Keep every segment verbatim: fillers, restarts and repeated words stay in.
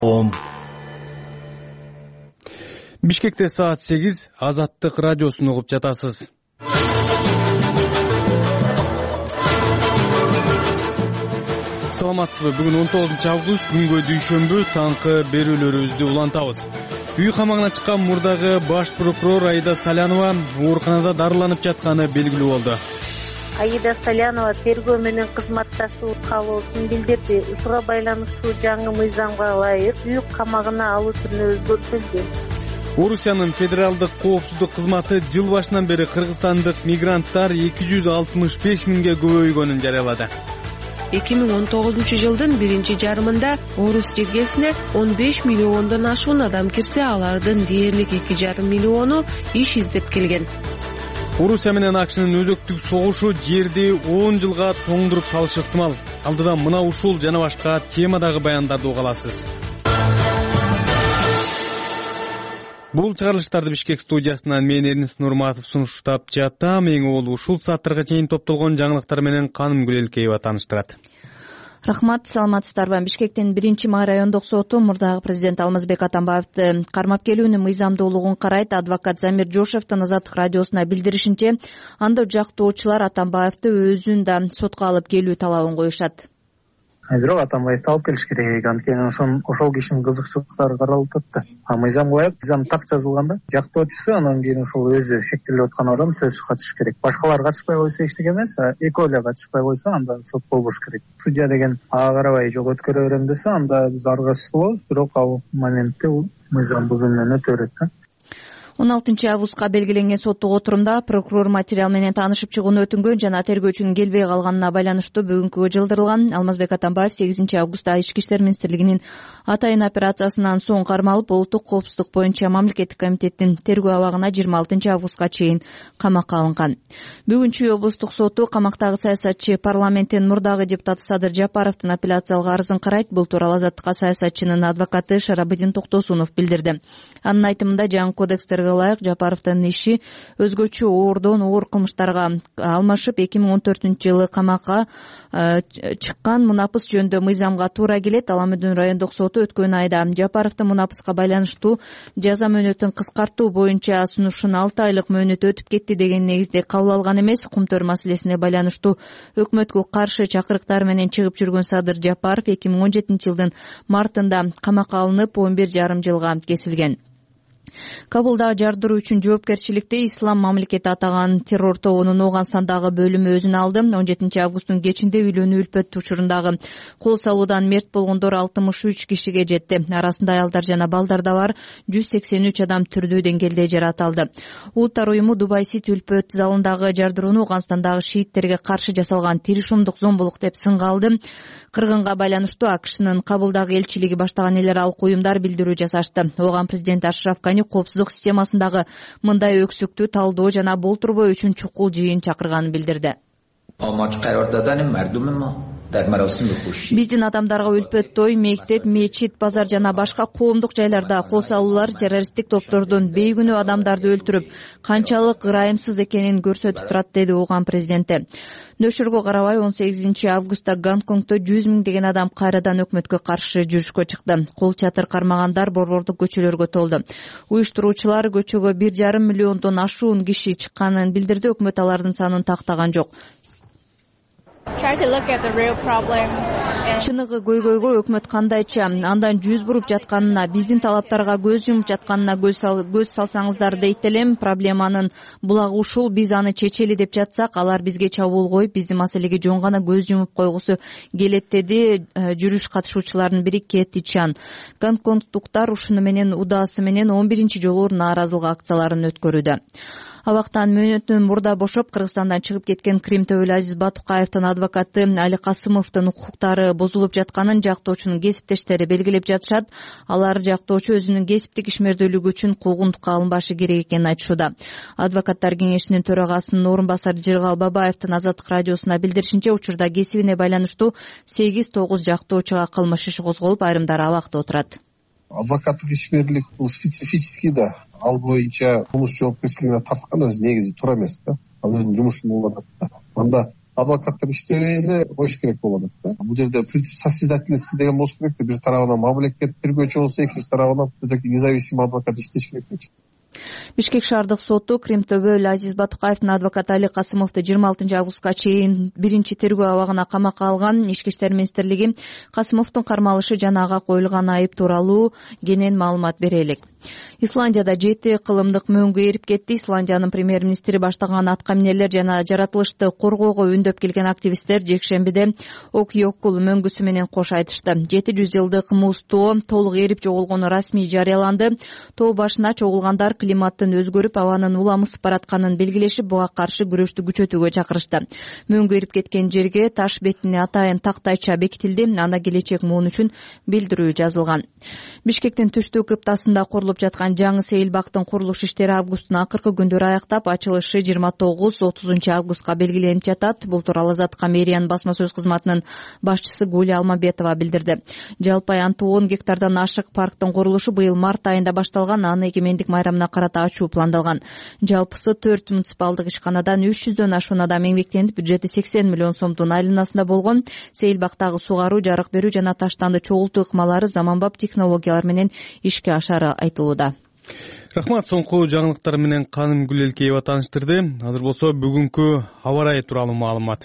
Ом. Бишкекте саат сегиз, Азаттык радиосун угуп жатасыз. Саламатсызбы? Бүгүн он тогузунчу август, күнгө дүйшөмбү, таңкы берүүлөрүбүздү улантабыз. Үй камагына чыккан мурдагы баш прокурор Аида Салянова ооруканада дарыланып жатканы белгилүү болду. Аида Салянова тергөө менен кызматташуу каалоосун билдирди. Ушуга байланыштуу жаңы мыйзамга ылайык үй камагына алуу түрүнө өзгөртүлдү. Орусиянын федералдык коопсуздук кызматы жыл башынан бери кыргызстандык мигранттар эки жүз алтымыш беш миңге көбөйгөнүн жарыялады. эки миң он тогузунчу жылдын биринчи жарымында Орус жергесине он беш миллиондон ашуун адам кирсе, алардын дээрлик эки жарым миллиону иш издеп келген. Орусия менен АКШнын өзөктүк согушу жерди он жылга тоңдуруп салышы ыктымал. Алдыдан мына ушул жана башка темадагы баяндарды уга аласыз. Бул чыгарылыштарды Бишкек студиясынан мен Эрнис Нурматов сунуштап жатам. Эң ол ушул сааттарга чейин топтолгон жаңылыктар менен Каным Гүлелкеева тааныштырат. Рахмат, саламатсыздарбы? Бишкектин биринчи май райондук соту мурдагы президент Алмазбек Атамбаевди кармап келүүнүн мыйзамдуулугун карайт. Адвокат Замир Жошевдин Азаттык радиосуна билдиришинче, анда жактоочулар Атамбаевди өзүн да сотко алып келүү талабын коюшат. Бирок Атамбаевди алып келиш керек, анткени ошон ошол кишинин кызыкчылыктары каралып атат. А мыйзам коет, мыйзам так жазылганда жактоочусу анан кийин ошол өзү шектелип аткан адам сөзсүз катышыш керек. Башкалар катышпай койсо эчтеке эмес, экөө эле катышпай койсо анда сот болбош керек. Судья деген ага карабай жок өткөрө берем десе, анда биз аргасыз болобуз, бирок ал моментте мыйзам бузуу менен өтө берет да. он алтынчы августка белгиленген соттук отурумда прокурор материал менен таанышып чыгууну өтүнгөн жана тергөөчүнүн келбей калганына байланыштуу бүгүнкүгө жылдырылган. Алмазбек Атамбаев сегизинчи августта Ички иштер министрлигинин атайын операциясынан соң кармалып, улуттук коопсуздук боюнча мамлекеттик комитеттин тергөө абагына жыйырма алтынчы августка чейин камакка алынган. Бүгүн Чүй облустук соту камактагы саясатчы парламенттин мурдагы депутаты Садыр Жапаровдун апелляциялык арызын карайт. Бул тууралуу Азаттыкка саясатчынын адвокаты Шарабыдин Токтосунов билдирди. Анын айтымында жаңы кодекстерге ылайык Жапаровдун иши өзгөчө оордон оор кылмыштарга алмашып эки миң он төртүнчү жылы камакка чыккан мунапыс жөнүндө мыйзамга туура келет. Аламүдүн райондук соту өткөн айда Жапаровдун мунапыска байланыштуу жаза мөөнөтүн кыскартуу боюнча сунушун алты айлык мөөнөт өтүп кетти деген негизде кабыл алган эмес. Кумтөр маселесине байланыштуу өкмөткө каршы чакырыктар менен чыгып жүргөн Садыр Жапаров эки миң он жетинчи жылдын мартында камакка алынып он бир жарым жылга кесилген. Кабулдагы жардыруу үчүн жоопкерчиликти Ислам мамлекети атаган террор тобунун Ооганстандагы бөлүмү өзүнө алды. он жетинчи августтун кечинде үйлөнүү үлпөт учурундагы кол салуудан мерт болгондор алтымыш үч кишиге жетти. Арасында аялдар жана балдар да бар. жүз сексен үч адам түрдүү деңгээлде жараталды. Улуттар уюму Дубай Сити үлпөт залындагы жардырууну Ооганстандагы шииттерге каршы жасалган тиришумдук зомбулук деп сынга алды. Кыргынга байланыштуу АКШнын Кабулдагы элчилиги баштаган эл аралык уюмдар билдирүү жасашты. Ооган президент Ашраф Гани коопсуздук системасындагы мындай өксүктү талдоо жана болтурбоо үчүн чукул жыйын чакырганын билдирди. Биздин адамдарга үлпөт той, мектеп, мечит, базар жана башка коомдук жайларда кол салуулар террористтик топтордун бейгүнөө адамдарды өлтүрүп, канчалык ырайымсыз экенин көрсөтүп турат, деди Ооган президенти. Нөшөргө карабай он сегизинчи августта Гонконгдо жүз миңдеген адам кайрадан өкмөткө каршы жүрүшкө чыкты. Кол чатыр кармагандар борбордук көчөлөргө толду. Уюштуруучулар көчөгө бир жарым миллиондон ашуун киши чыкканын билдирди. Өкмөт алардын санын тактаган жок. Чыныгы көйгөйгө өкмөт кандайча андан жүз буруп жатканына, биздин талаптарга көз жумуп жатканына көз салсаңыздар дейт элем. Проблеманын булагы ушул, биз аны чечели деп жатсак, алар бизге чабуул коюп, биздин маселеге жөн гана көз жумуп койгусу келет, деди жүрүш катышуучуларынын бири Кэти Чан. Гонконгдуктар ушуну менен удаасы менен он биринчи жолу нааразылык акцияларын өткөрүүдө. Абактан мөөнөтүн мурда бошоп, Кыргызстандан чыгып кеткен Крим Төбөл Азиз Батукаевдин адвокаты Али Касымовдун укуктары бузулуп жатканын жактоочунун кесиптештери белгилеп жатышат. Алар жактоочу өзүнүн кесиптик ишмердүүлүгү үчүн куугунтукка алынбашы керек экенин айтышууда. Адвокаттар кеңешинин төрагасынын орун басары Жыргал Бабаевдин Азаттык радиосуна билдиришинче, учурда кесибине байланыштуу сегиз тогуз жактоочуга кылмыш иши козголуп, айрымдары абакта отурат. Адвокаттык ишмерлик бул специфический да. Ал боюнча кылмыш жоопкерчилигине тарткан өзү негизи туура эмес да. Ал өзүнүн жумушун кылып атат да. Анда адвокаттар иштебей эле коюш керек болуп атат да. Бул жерде принцип состязательности деген болуш керек да. Бир тарабынан мамлекет тергөөчү болсо, экинчи тарабынан независимый адвокат иштеш керек да. Бишкек шаардык соту Кремтөбө Азиз Батукаевдин адвокаты Али Касымовду жыйырма алтынчы августка чейин биринчи тергөө абагына камакка алган. Ички иштер министрлиги Касымовдун кармалышы жана ага коюлган айып тууралуу кенен маалымат бере элек. Исландияда жети кылымдык мөңгү эрип кетти. Исландиянын премьер-министри баштаган атка минерлер жана жаратылышты коргоого үндөп келген активисттер жекшембиде Окьокул мөңгүсү менен кош айтышты. жети жүз жылдык муз тоо толук эрип жоголгону расмий жарыяланды. Тоо башына чогулгандар климаттын өзгөрүп, абанын уламысып баратканын белгилешип, буга каршы күрөштү күчөтүүгө чакырышты. Мөңгү эрип кеткен жерге таш бетине атайын тактайча бекитилди. Анда келечек муун үчүн билдирүү жазылган. Бишкектин түштүк кыптасында курулуп жаткан жаңы сейилбактын курулуш иштери августтун акыркы күндөрү аяктап, ачылышы жыйырма тогуз отузунчу августка белгиленип жатат. Бул тууралуу Азаттыкка мэриянын басма сөз кызматынын башчысы Гуля Алмабетова билдирди. Жалпы аянты он гектардан ашык парктын курулушу быйыл март айында башталган. Аны эгемендик майрамына карата ачуу пландалган. Жалпысы төрт муниципалдык ишканадан үч жүздөн ашуун адам эмгектенип, бюджети сексен миллион сомдун айланасында болгон. Сейилбактагы сугаруу, жарык берүү жана таштанды чогултуу ыкмалары заманбап технологиялар менен ишке ашары айтылууда. Рахмат, соңку жаңылыктар менен Каным Гүлелкеева тааныштырды. Азыр болсо бүгүнкү аба ырайы тууралуу маалымат.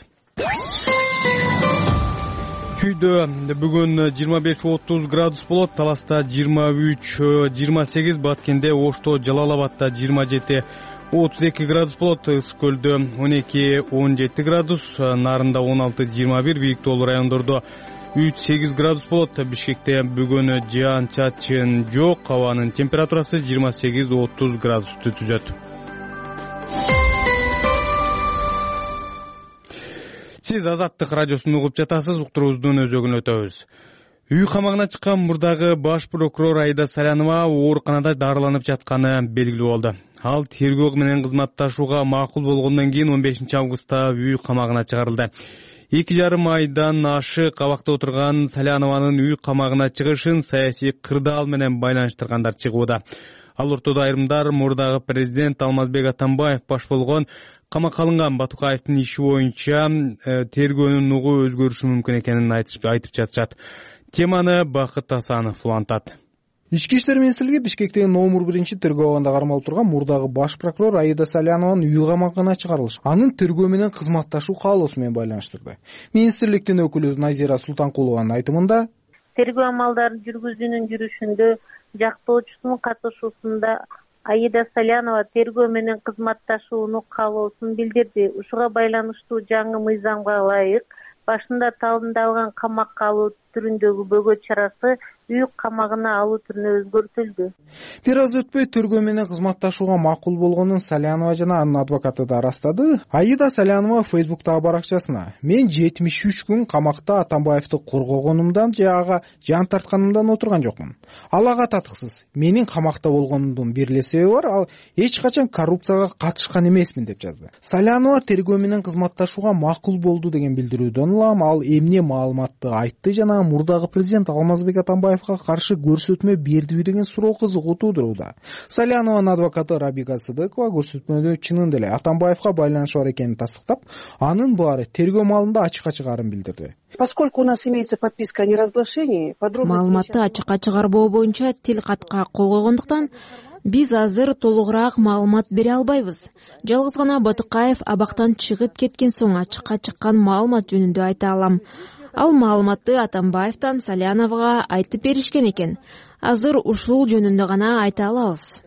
Күйдө бүгүн жыйырма беш отуз градус болот, Таласта жыйырма үч жыйырма сегиз, Баткенде, Ошто, Жалал-Абадта жыйырма жети отуз эки градус болот, Ысык көлдө он эки он жети градус, Нарында он алты жыйырма бир, бийик тоолуу райондордо үч сегиз градус болот. Бишкекте бүгүн жаан чачын жок, абанын температурасы жыйырма сегиз отуз градусту түзөт. Сиз Азаттык радиосун угуп жатасыз, уктуруубуздун өзөгүн өтөбүз. Үй камагына чыккан мурдагы баш прокурор Аида Салянова ооруканада дарыланып жатканы белгилүү болду. Ал тергөө менен кызматташууга макул болгондон кийин он бешинчи августта үй камагына чыгарылды. Эки жарым айдан ашык абакта отурган Салянованын үй камагына чыгышын саясий кырдаал менен байланыштыргандар чыгууда. Ал ортодо айрымдар мурдагы президент Алмазбек Атамбаев баш болгон камакка алынган Батукаевдин иши боюнча тергөөнүн угу өзгөрүшү мүмкүн экенин айтып жатышат. Теманы Бакыт Асанов улантат. Ички иштер министрлиги Бишкектеги номер биринчи тергөө абагында кармалып турган мурдагы баш прокурор Аида Салянованын үй камагына чыгарылышы анын тергөө менен кызматташуу каалоосу менен байланыштырды. Министрликтин өкүлү Назира Султанкулованын айтымында, тергөө амалдарын жүргүзүүнүн жүрүшүндө жактоочусунун катышуусунда Аида Салянова тергөө менен кызматташууну каалоосун билдирди. Ушуга байланыштуу жаңы мыйзамга ылайык башында талындалган камакка алуу түрүндөгү бөгөт чарасы үй камагына алуу түрүнө өзгөртүлдү. Бир аз өтпөй тергөө менен кызматташууга макул болгонун Салянова жана анын адвокаты да ырастады. Аида Салянова Фейсбуктагы баракчасына: "Мен жетимиш үч күн камакта Атамбаевди коргогонумдан же ага жан тартканымдан отурган жокмун. Ал ага татыксыз. Менин камакта болгонумдун бир эле себеби бар, ал эч качан коррупцияга катышкан эмесмин" деп жазды. Салянова тергөө менен кызматташууга макул болду деген билдирүүдөн улам ал эмне маалыматты айтты жана мурдагы президент Алмазбек Атамбаевга каршы көрсөтмө бердиби деген суроо кызыгуу туудурууда. Салянованын адвокаты Рабига Сыдыкова көрсөтмөдө чынында эле Атамбаевга байланышы бар экенин тастыктап, анын баары тергөө маалында ачыкка чыгарын билдирди. Поскольку у нас имеется подписка о неразглашении, подробности маалыматты ачыкка чыгарбоо боюнча тил катка кол койгондуктан биз азыр толугураак маалымат бере албайбыз. Жалгыз гана Батукаев абактан чыгып кеткен соң ачыкка чыккан маалымат жөнүндө айта алам. Ал маалыматты Атамбаевден Саляновага айтып беришкен экен. Азыр ушул жөнүндө гана айта алабыз.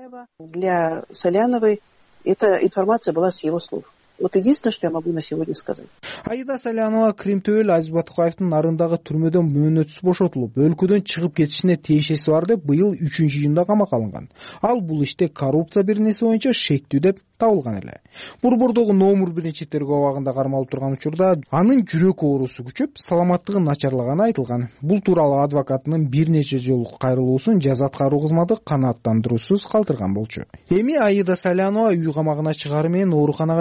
Для Саляновой эта информация была с его слов. Вот единственное, что я могу на сегодня сказать. Аида Салянова Кремтөбө Азиз Батукаевдин нарындагы түрмөдөн мөөнөтсүз бошотулуп, өлкөдөн чыгып кетишине тиешеси бар деп быйыл үчүнчү июнда камакка алынган. Ал бул иште коррупция бир нерсе боюнча шектүү деп табылган эле. Борбордогу номер биринчи тергөө абагында кармалып турган учурда анын жүрөк оорусу күчөп, саламаттыгы начарлаганы айтылган. Бул тууралуу адвокатынын бир нече жолу кайрылуусун жаза аткаруу кызматы канааттандыруусуз калтырган болчу. Эми Аида Салянова үй камагына чыгары менен ооруканага жатып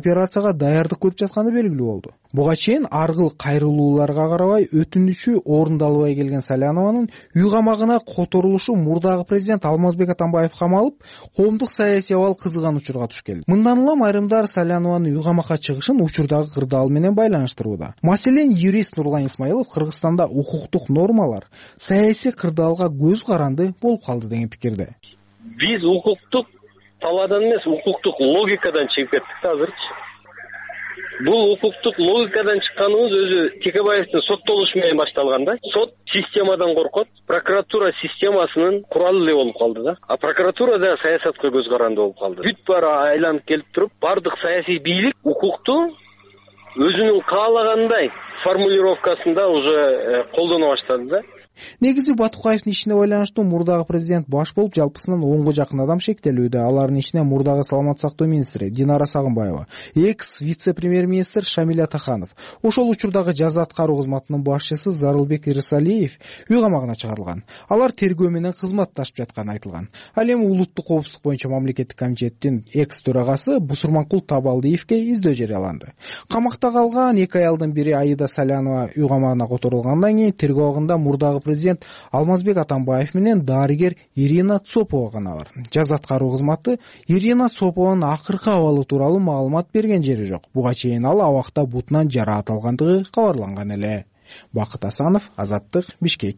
операцияга даярдык көрүп жатканы белгилүү болду. Буга чейин аргыл кайрылууларга карабай өтүнүчү орундалбай келген Салянованын үй камагына которулушу мурдагы президент Алмазбек Атамбаев камалып, коомдук саясий абал кызыган учурга туш келди. Мындан улам айрымдар Салянованын үй камакка чыгышын учурдагы кырдаал менен байланыштырууда. Маселен, юрист Нурлан Исмаилов Кыргызстанда укуктук нормалар саясий кырдаалга көз каранды болуп калды деген пикирде. Биз укуктук талаадан эмес, укуктук логикадан чыгып кеттик да азырчы. Бул укуктук логикадан чыкканыбыз өзү Текебаевдин соттолушу менен башталган да. Сот системадан коркот, прокуратура системасынын куралы эле болуп калды да. А прокуратура да саясатка көз каранды болуп калды. Бүт баары айланып келип туруп, бардык саясий бийлик укукту өзүнүн каалагандай формулировкасында уже колдоно баштады да. Негизи Батукаевдин ишине байланыштуу мурдагы президент баш болуп жалпысынан онго жакын адам шектелүүдө. Алардын ичинде мурдагы саламаттык сактоо министри Динара Сагынбаева, экс вице-премьер-министр Шамиль Атаханов, ошол учурдагы жаза аткаруу кызматынын башчысы Зарылбек Ирсалиев үй камагына чыгарылган. Алар тергөө менен кызматташып жатканы айтылган. Ал эми улуттук коопсуздук боюнча мамлекеттик комитеттин экс төрагасы Бусурманкул Табалдиевге издөө жарыяланды. Камакта калган эки аялдын бири Аида Салянова үй камагына которулгандан кийин тергөө абагында мурдагы президент Алмазбек Атамбаев менен дарыгер Ирина Цопова гана бар. Жаза аткаруу кызматы Ирина Цопованын акыркы абалы тууралуу маалымат берген жери жок. Буга чейин ал абакта бутунан жараат алгандыгы кабарланган эле. Бакыт Асанов, Азаттык, Бишкек.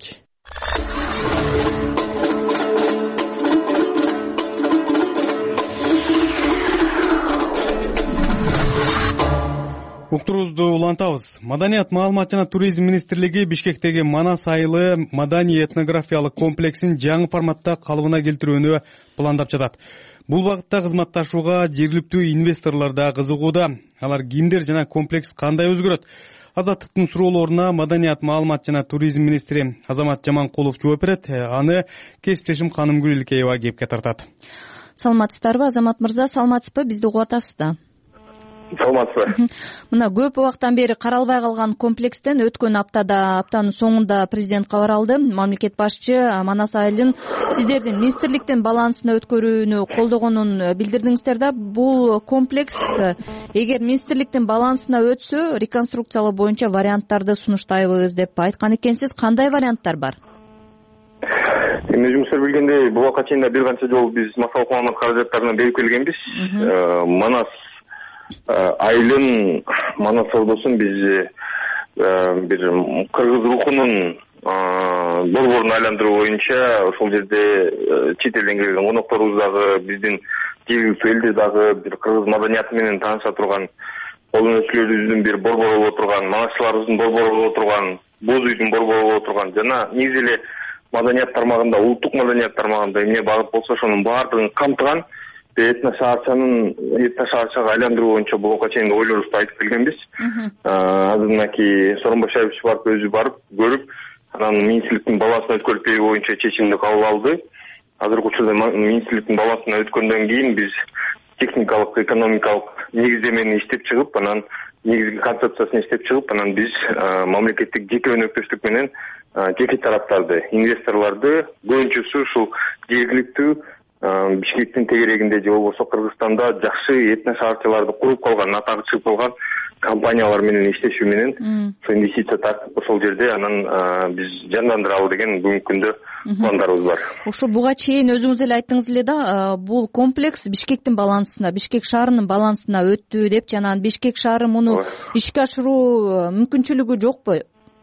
Уктуруубузду улантабыз. Маданият, маалымат жана туризм министрлиги Бишкектеги Манас айылы маданий этнографиялык комплексин жаңы форматта калыбына келтирүүнү пландап жатат. Бул багытта кызматташууга жергиликтүү инвесторлор да кызыгууда. Алар кимдер жана комплекс кандай өзгөрөт? Азаттыктын суроолоруна маданият, маалымат жана туризм министри Азамат Жаманкулов жооп берет. Аны кесиптешим Канымгүл Илкеева кепке тартат. Саламатсыздарбы, Азамат мырза? Саламатсызбы? Бизди угуп атасыз да? Саламатсызбы. Мына көп убактан бери каралбай калган комплекстен өткөн аптада, аптанын соңунда президент кабар алды. Мамлекет башчы Манас айылын сиздердин министрликтин балансына өткөрүүнү колдогонун билдирдиңиздер да. Бул комплекс эгер министрликтин балансына өтсө, реконструкциялоо боюнча варианттарды сунуштайбыз деп айткан экенсиз. Кандай варианттар бар? Эми жумуштар билгендей, бул убакка чейин бир канча жолу биз массалык маалымат каражаттарынан берип келгенбиз. Манас айылын, Манас саудосун биз бир кыргыз рухунун борборун айландыруу боюнча ошол жерде чет элден келген конокторубуз дагы, биздин жергиликтүү элдер дагы бир кыргыз маданияты менен тааныша турган, кол өнөкчүлөрүбүздүн бир борбору боло турган, манасчыларыбыздын борбору боло турган, боз үйдүн борбору боло турган жана негизи эле маданият тармагында, улуттук маданият тармагында эмне багыт болсо ошонун баардыгын камтыган этно шаарчанын этно шаарчага айландыруу боюнча бул убакка чейин ойлорубузду айтып келгенбиз. Азырынки Сооронбай Шарипович барып өзү барып көрүп, анан министрликтин балансына өткөрүп берүү боюнча чечимди кабыл алды. Азыркы учурда министрликтин балансына өткөндөн кийин биз техникалык, экономикалык негиздемени иштеп чыгып, анан негизги концепциясын иштеп чыгып, анан биз мамлекеттик жеке өнөктөштүк менен жеке тараптарды, инвесторлорду көбүнчөсү ушул жергиликтүү Бишкектин тегерегинде же болбосо Кыргызстанда жакшы этно шаарчаларды куруп калган, атагы чыгып калган компаниялар менен иштешүү менен ошо инвестиция тартып ошол жерде анан биз жандандыралы деген бүгүнкү күндө пландарыбыз бар. Ошо буга чейин өзүңүз эле айттыңыз эле да, бул комплекс Бишкектин балансына, Бишкек шаарынын балансына өттү деп, жана Бишкек шаары муну ишке ашыруу мүмкүнчүлүгү жокпу?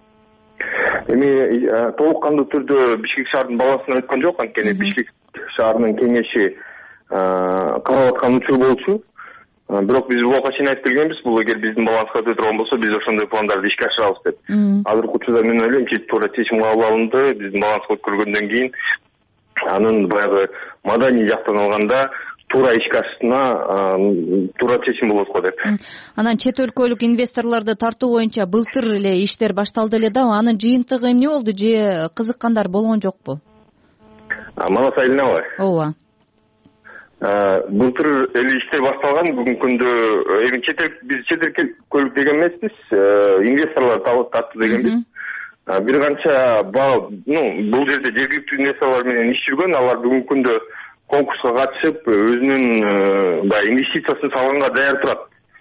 Эми толук кандуу түрдө Бишкек шаарынын балансына өткөн жок, анткени Бишкек шаарынын кеңеши карап аткан учур болчу. Бирок биз бул убакка чейин айтып келгенбиз, бул эгер биздин баланска өтө турган болсо, биз ошондой пландарды ишке ашырабыз деп. Азыркы учурда мен ойлойм, туура чечим кабыл алынды. Биздин баланска өткөргөндөн кийин анын баягы маданий жактан алганда туура ишке ашышына туура чечим болот го деп. Анан чет өлкөлүк инвесторлорду тартуу боюнча былтыр эле иштер башталды эле да, анын жыйынтыгы эмне болду же кызыккандар болгон жокпу? Манас айылынабы? Ооба. Былтыр эле иштер башталган. Бүгүнкү күндө эми чет эл биз чет өлкөлүк деген эмеспиз, инвесторлор тартты дегенбиз. Бир канча бул жерде жергиликтүү инвесторлор менен иш жүргөн, алар бүгүнкү күндө конкурска катышып, өзүнүн баягы инвестициясын салганга даяр турат.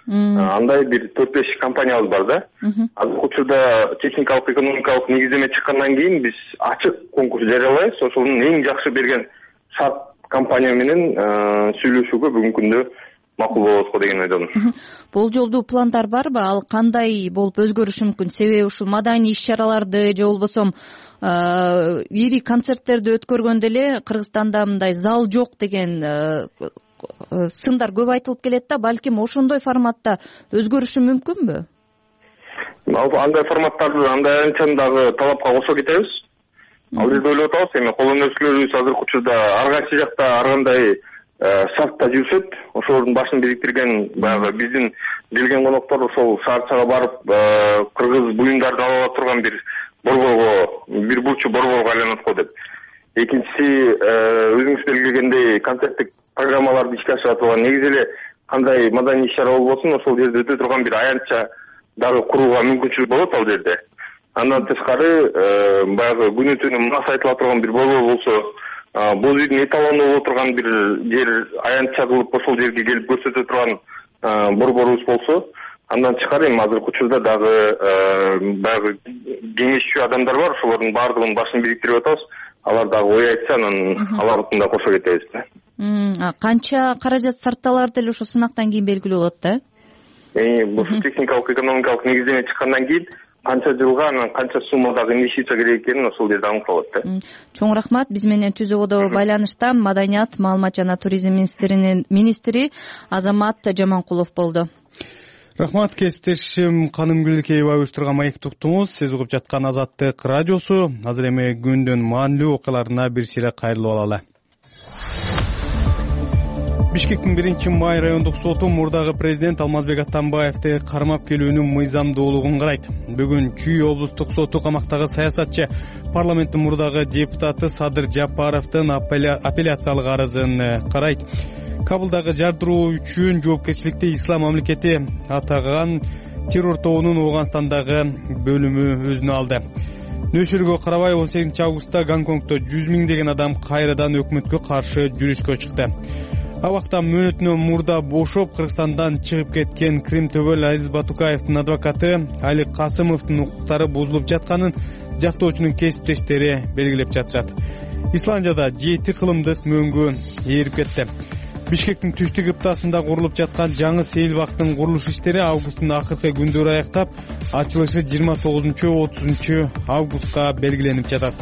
андай бир төрт беш компаниябыз бар да. Азыркы учурда техникалык экономикалык негиздеме чыккандан кийин биз ачык конкурс жарыялайбыз. Ошонун эң жакшы берген шарт компания менен сүйлөшүүгө бүгүнкү күндө макул болобузго деген ойдомун. Болжолдуу пландар барбы? Ал кандай болуп өзгөрүшү мүмкүн? Себеби ушул маданий иш-чараларды же болбосо ири концерттерди өткөргөндө эле Кыргызстанда мындай зал жок деген сындар көп айтылып келет да. Балким ошондой форматта өзгөрүшү мүмкүнбү? Андай форматтарды андай анчан дагы талапка кошо кетебиз. Ал жерде ойлоп атабыз, эми кол өнөрчүлөрүбүз азыркы учурда ар кайсы жакта ар кандай шартта жүрүшөт. Ошолордун башын бириктирген баягы биздин келген коноктор ошол шаарчага барып кыргыз буюмдарды ала ала турган бир борборго, бир бурчу борборго айланат го деп. Экинчиси, өзүңүз белгилегендей концерттик программаларды ишке ашыра турган, негизи эле кандай маданий иш-чара болбосун ошол жерде өтө турган бир аянтча дагы курууга мүмкүнчүлүк болот ал жерде. Андан тышкары баягы күнү түнү мас айтыла турган бир борбор болсо, боз үйдүн эталону боло турган бир жер аянтча кылып ошол жерге келип көрсөтө турган борборубуз болсо, андан тышкары эми азыркы учурда дагы баягы кеңешчү адамдар бар, ошолордун баардыгынын башын бириктирип атабыз. Алар дагы ой айтса, анан алардын да кошо кетебиз да. Канча каражат сарпталары деле ошо сынактан кийин белгилүү болот да? Эми бул техникалык экономикалык негиздеме чыккандан кийин канча жылга, анан канча суммадагы инвестиция керек экени ошол жерде аныкталат да. Чоң рахмат. Биз менен түзү кодо байланышта Маданият, маалымат жана туризм министринин министри Азамат Жаманкулов болду. Рахмат, кесиптешим Канымгүл Кеева уюштурган маекти уктуңуз. Сиз угуп жаткан Азаттык радиосу. Азыр эми күндүн маанилүү окуяларына бир сире кайрылып алалы. Бишкектин биринчи май райондук соту мурдагы президент Алмазбек Атамбаевди кармап келүүнүн мыйзамдуулугун карайт. Бүгүн Чүй облустук соту камактагы саясатчы, парламенттин мурдагы депутаты Садыр Жапаровдун апелляциялык арызын карайт. Кабылдагы жардыруу үчүн жоопкерчиликти Ислам мамлекети атаган террор тобунун Ооганстандагы бөлүмү өзүнө алды. Нөшүргө карабай он сегизинчи августта Гонконгдо жүз миңдеген адам кайрадан өкмөткө каршы жүрүшкө чыкты. Абакта мөөнөтүнөн мурда бошоп Кыргызстандан чыгып кеткен Крим төбөл Азиз Батукаевдин адвокаты Али Касымовдун укуктары бузулуп жатканын жактоочунун кесиптештери белгилеп жатышат. Исландияда жети кылымдык мөөнгө ээрип кетти. Бишкектин түштүк ыптасында курулуп жаткан жаңы сейилбактын курулуш иштери августтун акыркы күндөрү аяктап, ачылышы жыйырма тогузунчу отузунчу августка белгиленип жатат.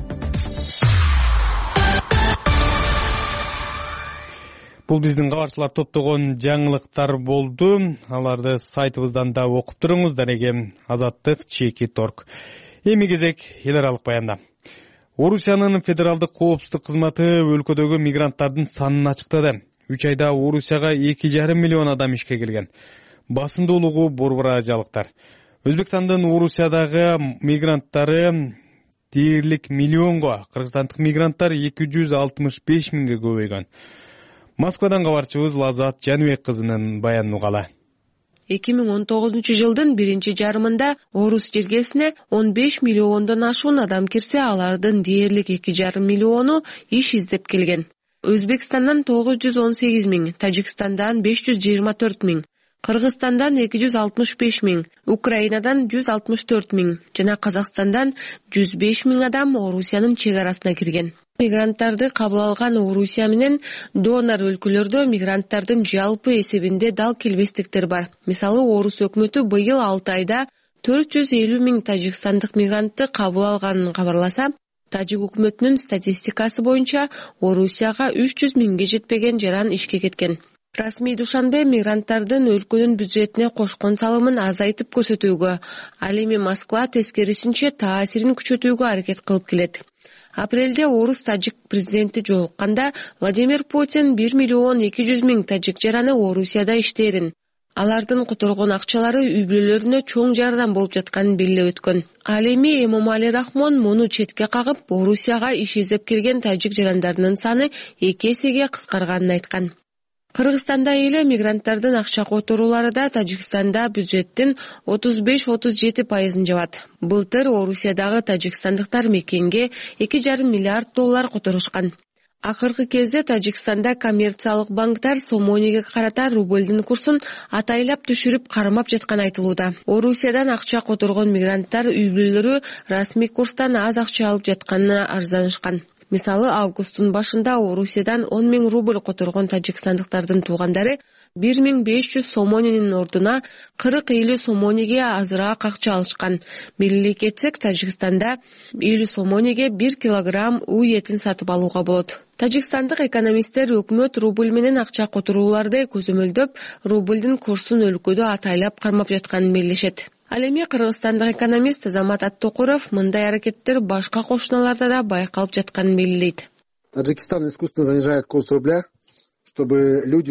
Бул биздин кабарчылар топтогон жаңылыктар болду. Аларды сайтыбыздан да окуп туруңуз. Дареге Азаттык чеки торг. Эми кезек эл аралык баянда. Орусиянын федералдык коопсуздук кызматы өлкөдөгү мигранттардын санын ачыктады. Үч айда Орусияга эки жарым миллион адам ишке келген. Басымдуулугу борбор азиялыктар. Өзбекстандын Орусиядагы мигранттары дээрлик миллионго, кыргызстандык мигранттар эки жүз алтымыш беш миңге көбөйгөн. Москвадан кабарчыбыз Лазат Жаныбек кызынын баянын угалы. эки миң он тогузунчу жылдын биринчи жарымында Орус жергесине он беш миллиондон ашуун адам кирсе, алардын дээрлик эки жарым миллиону иш издеп келген. Өзбекстандан тогуз жүз он сегиз миң, Тажикстандан беш жүз жыйырма төрт миң, Кыргызстандан эки жүз алтымыш беш миң, Украинадан жүз алтымыш төрт миң жана Казакстандан жүз беш миң адам Орусиянын чек арасына кирген. Мигранттарды кабыл алган Орусия менен донор өлкөлөрдө мигранттардын жалпы эсебинде дал келбестиктер бар. Мисалы, Орус өкмөтү быйыл алты айда төрт жүз элүү миң тажикстандык мигрантты кабыл алганын кабарласа, Тажик өкмөтүнүн статистикасы боюнча Орусияга үч жүз миңге жетпеген жаран ишке кеткен. Расмий Душанбе мигранттардын өлкөнүн бюджетине кошкон салымын азайтып көрсөтүүгө, ал эми Москва тескерисинче таасирин күчөтүүгө аракет кылып келет. Апрелде Орус-Тажик президенти жолукканда Владимир Путин бир миллион эки жүз миң тажик жараны Орусияда иштээрин, алардын которгон акчалары үй-бүлөлөрүнө чоң жардам болуп жатканын белгилеп өткөн. Ал эми Эмомали Рахмон муну четке кагып, Орусияга иш издеп келген тажик жарандарынын саны эки эсеге кыскарганын айткан. Кыргызстанда эле мигранттардын акча которуулары да Тажикстанда бюджеттин отуз беш отуз жети пайызын жабат. Былтыр Орусиядагы тажикстандыктар мекенге эки жарым миллиард доллар которушкан. Акыркы кезде Тажикстанда коммерциялык банктар сомониге карата рубльдин курсун атайлап түшүрүп кармап жатканы айтылууда. Орусиядан акча которгон мигранттар үй бүлөлөрү расмий курстан аз акча алып жатканына арызданышкан. Мисалы, августтун башында Орусиядан он миң рубль которгон тажикстандыктардын туугандары бир миң беш жүз сомонинин ордуна кырк элүү сомониге азыраак акча алышкан. Белгилей кетсек, Тажикстанда элүү сомониге бир килограмм үй этин сатып алууга болот. Тажикстандык экономисттер өкмөт рубль менен акча которууларды көзөмөлдөп, рубльдин курсун өлкөдө атайлап кармап жатканын белгилешет. Ал эми кыргызстандык экономист Азамат Аттокуров мындай аракеттер башка кошуналарда да байкалып жатканын белгилейт. Таджикистан искусственно занижает курс рубля, чтобы люди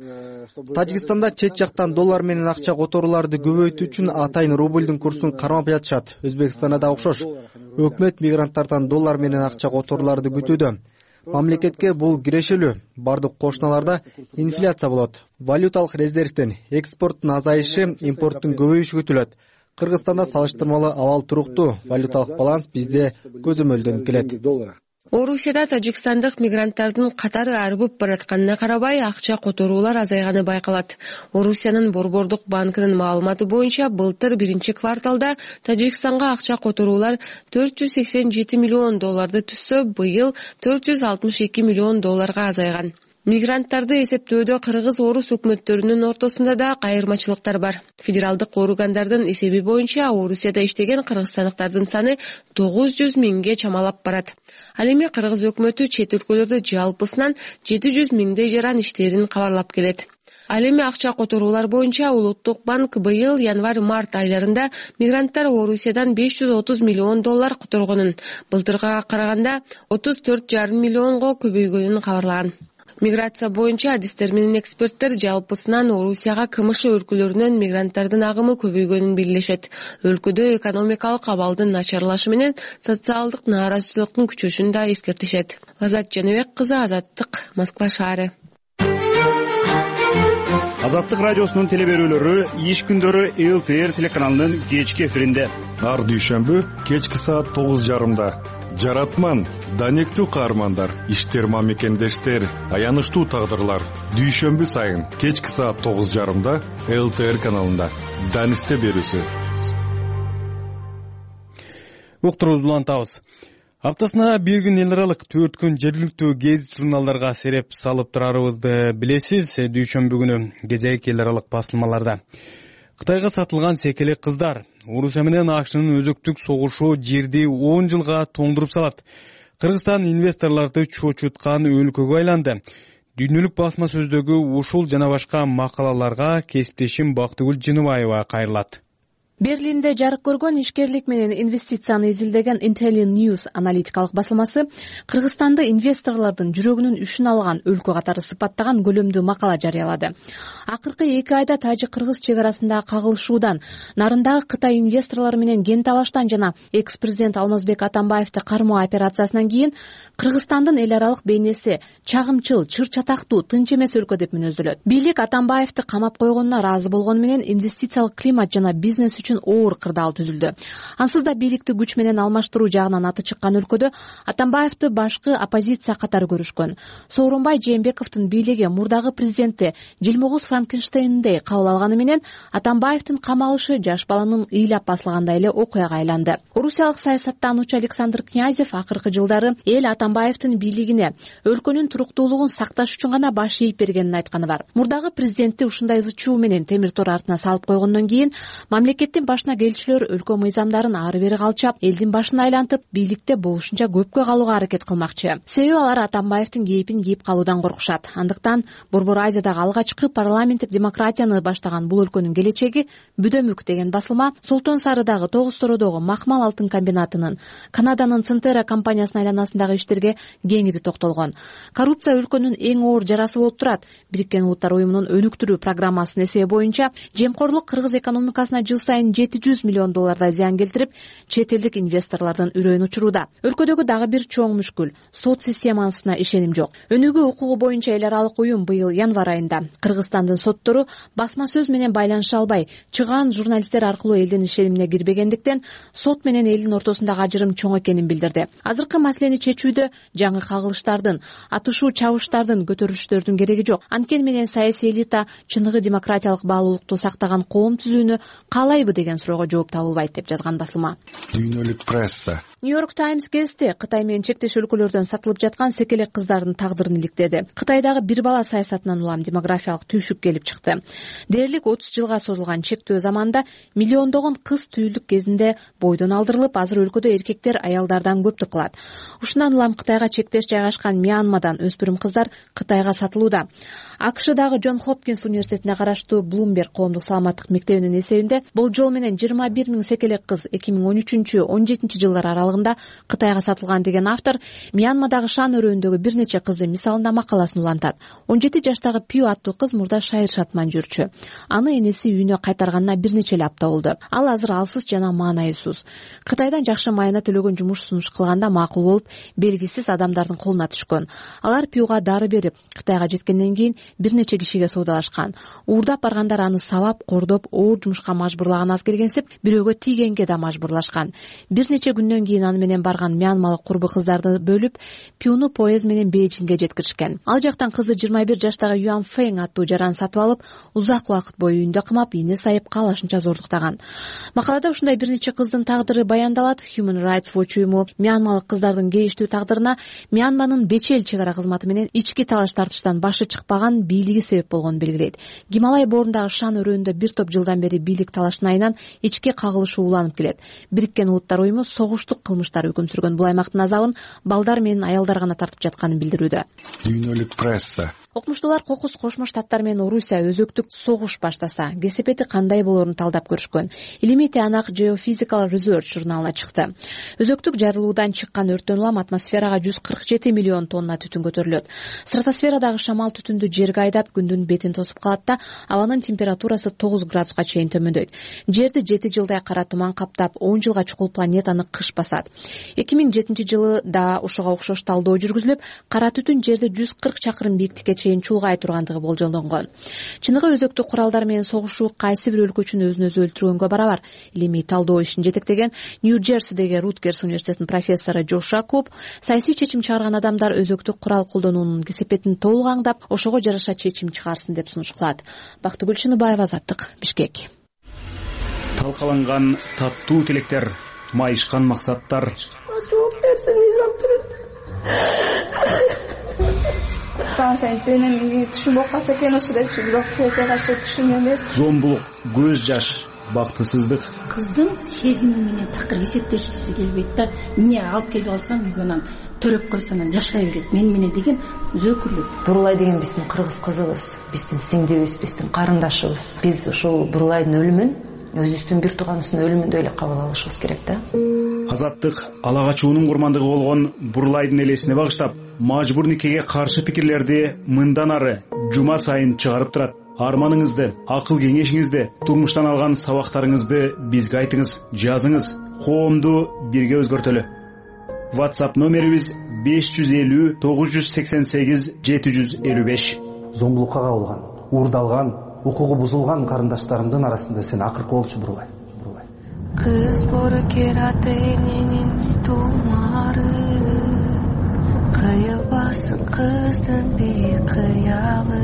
Тажикстанда чет жактан доллар менен акча которууларды көбөйтүү үчүн атайын рубльдин курсун кармап жатышат. Өзбекстанда да окшош. Өкмөт мигранттардан доллар менен акча которууларды күтүүдө. Мамлекетке бул кирешелүү. Бардык кошуналарда инфляция болот. Валюталык резервден экспорттун азайышы, импорттун көбөйүшү күтүлөт. Кыргызстанда салыштырмалуу абал туруктуу. Валюталык баланс бизде көзөмөлдөнүп келет. Орусияда тажикстандык мигранттардын катары арбып баратканына карабай акча которуулар азайганы байкалат. Орусиянын Борбордук банкынын маалыматы боюнча былтыр биринчи кварталда Тажикстанга акча которуулар төрт жүз сексен жети миллион долларды түзсө, быйыл төрт жүз алтымыш эки миллион долларга азайган. Мигранттарды эсептөөдө кыргыз-орус өкмөттөрүнүн ортосунда да кайырмачылыктар бар. Федералдык органдардын эсеби боюнча Орусияда иштеген кыргызстандыктардын саны тогуз жүз миңге чамалап барат. Ал эми кыргыз өкмөтү чет өлкөлөрдө жалпысынан жети жүз миңдей жаран иштерин кабарлап келет. Ал эми акча которуулар боюнча Улуттук банк быйыл январь-март айларында мигранттар Орусиядан беш жүз отуз миллион доллар которгонун, былтыркыга караганда отуз төрт жарым миллионго көбөйгөнүн кабарлаган. Миграция боюнча адистер менен эксперттер жалпысынан Орусияга КМШ өлкөлөрүнөн мигранттардын агымы көбөйгөнүн белгилешет. Өлкөдө экономикалык абалдын начарлашы менен социалдык нааразычылыктын күчөшүн да эскертишет. Азат Жаныбек кызы, Азаттык, Москва шаары. Азаттык радиосунун телеберүүлөрү иш күндөрү эл тэ эр телеканалынын кечки эфиринде. Ар дүйшөмбү кечки саат тогуз жарымда. Жаратман, данектүү каармандар, иштерма мекендештер, аянычтуу тагдырлар. Дүйшөмбү сайын кечки саат тогуз жарымда эл тэ эр каналында. Данисте берүүсү. Уктуруубузду улантабыз. Аптасына бир күн эл аралык, төрт күн жергиликтүү гезит журналдарга сереп салып турарыбызды билесиз. Дүйшөмбү күнү кезек эл аралык басылмаларда. Кытайга сатылган секелек кыздар. Орусия менен АКШнын өзөктүк согушу жерди он жылга тоңдуруп салат. Кыргызстан инвесторлорду чочуткан өлкөгө айланды. Дүйнөлүк басма сөздөгү ушул жана башка макалаларга кесиптешим Бактыгүл Жыныбаева кайрылат. Берлинде жарык көргөн ишкерлик менен инвестицияны изилдеген Intelli News аналитикалык басылмасы Кыргызстанды инвесторлордун жүрөгүнүн үшүн алган өлкө катары сыпаттаган көлөмдүү макала жарыялады. Акыркы эки айда тажик-кыргыз чек арасындагы кагылышуудан, нарындагы Кытай инвесторлору менен кен талаштан жана экс-президент Алмазбек Атамбаевди кармоо операциясынан кийин Кыргызстандын эл аралык бейнеси чагымчыл, чыр-чатактуу, тынч эмес өлкө деп мүнөздөлөт. Бийлик Атамбаевди камап койгонуна ыраазы болгону менен инвестициялык климат жана бизнес үчүн оор кырдаал түзүлдү. Ансыз да бийликти күч менен алмаштыруу жагынан аты чыккан өлкөдө Атамбаевди башкы оппозиция катары көрүшкөн. Сооронбай Жээнбековдун бийлиги мурдагы президенти Жылмогуз Франкенштейндей кабыл алганы менен Атамбаевдин камалышы жаш баланын ыйлап басылгандай эле окуяга айланды. Орусиялык саясаттануучу Александр Князев акыркы жылдары эл Атамбаевдин бийлигине өлкөнүн туруктуулугун сакташ үчүн гана баш ийип бергенин айтканы бар. Мурдагы президентти ушундай зычуу менен темир тор артына салып койгондон кийин мамлекеттин башына келчүлөр өлкө мыйзамдарын ары бери калчап, элдин башын айлантып, бийликте болушунча көпкө калууга аракет кылмакчы. Себеби алар Атамбаевдин кейпин кийип калуудан коркушат. Андыктан Борбор Азиядагы алгачкы парламенттик демократияны баштаган бул өлкөнүн келечеги бүдөмүк деген басылма Солтон Сарыдагы Тогуз Тородогу Макмал алтын комбинатынын, Канаданын Центера компаниясынын айланасындагы иштерге кеңири токтолгон. Коррупция өлкөнүн эң оор жарасы болуп турат. Бириккен Улуттар уюмунун өнүктүрүү программасынын эсеби боюнча жемкорлук кыргыз экономикасына жыл сайын сайын жети жүз миллион доллардай зыян келтирип, чет элдик инвесторлордун үрөйүн учуруда. Өлкөдөгү дагы бир чоң мүшкүл — сот системасына ишеним жок. Өнүгүү укугу боюнча эл аралык уюм быйыл январь айында Кыргызстандын соттору басма сөз менен байланыша албай, чыгаан журналисттер аркылуу элдин ишенимине кирбегендиктен сот менен элдин ортосундагы ажырым чоң экенин билдирди. Азыркы маселени чечүүдө жаңы кагылыштардын, атышуу чабыштардын, көтөрүлүштөрдүн кереги жок. Анткени менен саясий элита чыныгы демократиялык баалуулукту сактаган коом түзүүнү каалайбы деген суроого жооп табылбайт деп жазган басылма. Дүйнөлүк пресса. Нью-Йорк Таймс гезити Кытай менен чектеш өлкөлөрдөн сатылып жаткан секелек кыздардын тагдырын иликтеди. Кытайдагы бир бала саясатынан улам демографиялык түйшүк келип чыкты. Дээрлик отуз жылга созулган чектөө заманда миллиондогон кыз түйүлдүк кезинде бойдон алдырылып, азыр өлкөдө эркектер аялдардан көптүк кылат. Ушундан улам Кытайга чектеш жайгашкан Мьянмадан өспүрүм кыздар Кытайга сатылууда. АКШдагы Джон Хопкинс университетине караштуу Bloomberg коомдук саламаттык мектебинин эсебинде бул жол менен жыйырма бир миң секелек кыз эки миң он үчүнчү он жетинчи жылдар аралыгында Кытайга сатылган деген автор Мьянмадагы Шан өрөөндөгү бир нече кыздын мисалында макаласын улантат. он жети жаштагы Пью аттуу кыз мурда шайыр шатман жүрчү. Аны энеси үйүнө кайтарганына бир нече эле апта болду. Ал азыр алсыз жана маанайсыз. Кытайдан жакшы майына төлөгөн жумуш сунуш кылганда макул болуп, белгисиз адамдардын колуна түшкөн. Алар Пьюга дары берип, Кытайга жеткенден кийин бир нече кишиге соодалашкан. Уурдап баргандар аны сабап, кордоп, оор жумушка мажбурлаган аз келгенсип, бирөөгө тийгенге да мажбурлашкан. Бир нече күндөн кийин аны менен барган мьянмалык курбу кыздарды бөлүп, Пьюну поезд менен Бейжиңге жеткиришкен. Ал жактан кызды жыйырма бир жаштагы Юан Фэнг аттуу жаран сатып алып, узак убакыт бою үйүндө кымап, ийне сайып каалашынча зордуктаган. Макалада ушундай бир нече кыздын тагдыры баяндалат. Human Rights Watch уюму мьянмалык кыздардын кейиштүү тагдырына Мьянманын Бечел чек ара кызматы менен ички талаш тартыштан башы чыкпаган бийлиги себеп болгонун белгилейт. Гималай боорундагы Шан өрөөндө бир топ жылдан бери бийлик талашын айынан ички кагылышуу уланып келет. Бириккен Улуттар уюму согуштук кылмыштар өкүм сүргөн бул аймактын азабын балдар менен аялдар гана тартып жатканын билдирүүдө. Дүйнөлүк пресса. Окумуштуулар Кокус Кошмо Штаттар менен Орусия өзөктүк согуш баштаса, кесепети кандай болоорун талдап көрүшкөн. Илимий тыянак Geophysical Research журналына чыкты. Өзөктүк жарылуудан чыккан өрттөн улам атмосферага жүз кырк жети миллион тонна түтүн көтөрүлөт. Стратосферадагы шамал түтүндү жерге айдап, күндүн бетин тосуп калат да, абанын температурасы тогуз градуска чейин төмөндөйт. Жерди жети жылдай кара туман каптап, он жылга чукул планетаны кыш басат. эки миң жетинчи жылы да ушуга окшош талдоо жүргүзүлүп, кара түтүн жерди жүз кырк чакырым бийиктикке чейин чулгай тургандыгы болжолдонгон. Чыныгы өзөктүк куралдар менен согушуу кайсы бир өлкө үчүн өзүн өзү өлтүргөнгө барабар. Илимий талдоо ишин жетектеген Нью-Джерсидеги Руткерс университетинин профессору Джош Шакуп саясий чечим чыгарган адамдар өзөктүк курал колдонуунун кесепетин толук аңдап, ошого жараша чечим чыгарсын деп сунуш кылат. Бактыгүл Чыныбаева, Азаттык, Бишкек. Талкаланган таттуу тилектер, майышкан максаттар. Жооп берсин, Таң сенин түшүнүп калса экен ошо депчи, бирок тилекке каршы түшүн эмес. Зомбулук, көз жаш, бактысыздык. Кыздын сезими менен такыр эсептешкиси келбейт да. Эмне алып келип алсам үйгөнөн төрөп койсоң жашай берет. Мен менен деген зөкүрлүк. Бурулай деген биздин кыргыз кызыбыз, биздин сиңдибиз, биздин карындашыбыз. Биз ушул Бурулайдын өлүмүн өзүбүздүн бир тууганыбыздын өлүмүндөй эле кабыл алышыбыз керек да. Азаттык ала качуунун курмандыгы болгон Бурулайдын элесине багыштап, мажбур никеге каршы пикирлерди мындан ары жума сайын чыгарып турат. Арманыңызды, акыл кеңешиңизди, турмуштан алган сабактарыңызды бизге айтыңыз, жазыңыз. Коомду бирге өзгөртөлү. WhatsApp номерибиз беш жүз элүү тогуз жүз сексен сегиз жети жүз элүү беш. Зомбулукка кабылган, уурдалган, укугу бузулган карындаштарымдын арасында сен акыркы болчу Бурулай. Кыз бору кераты элинин тумары, кыйылбасын кыздын бейик кыялы.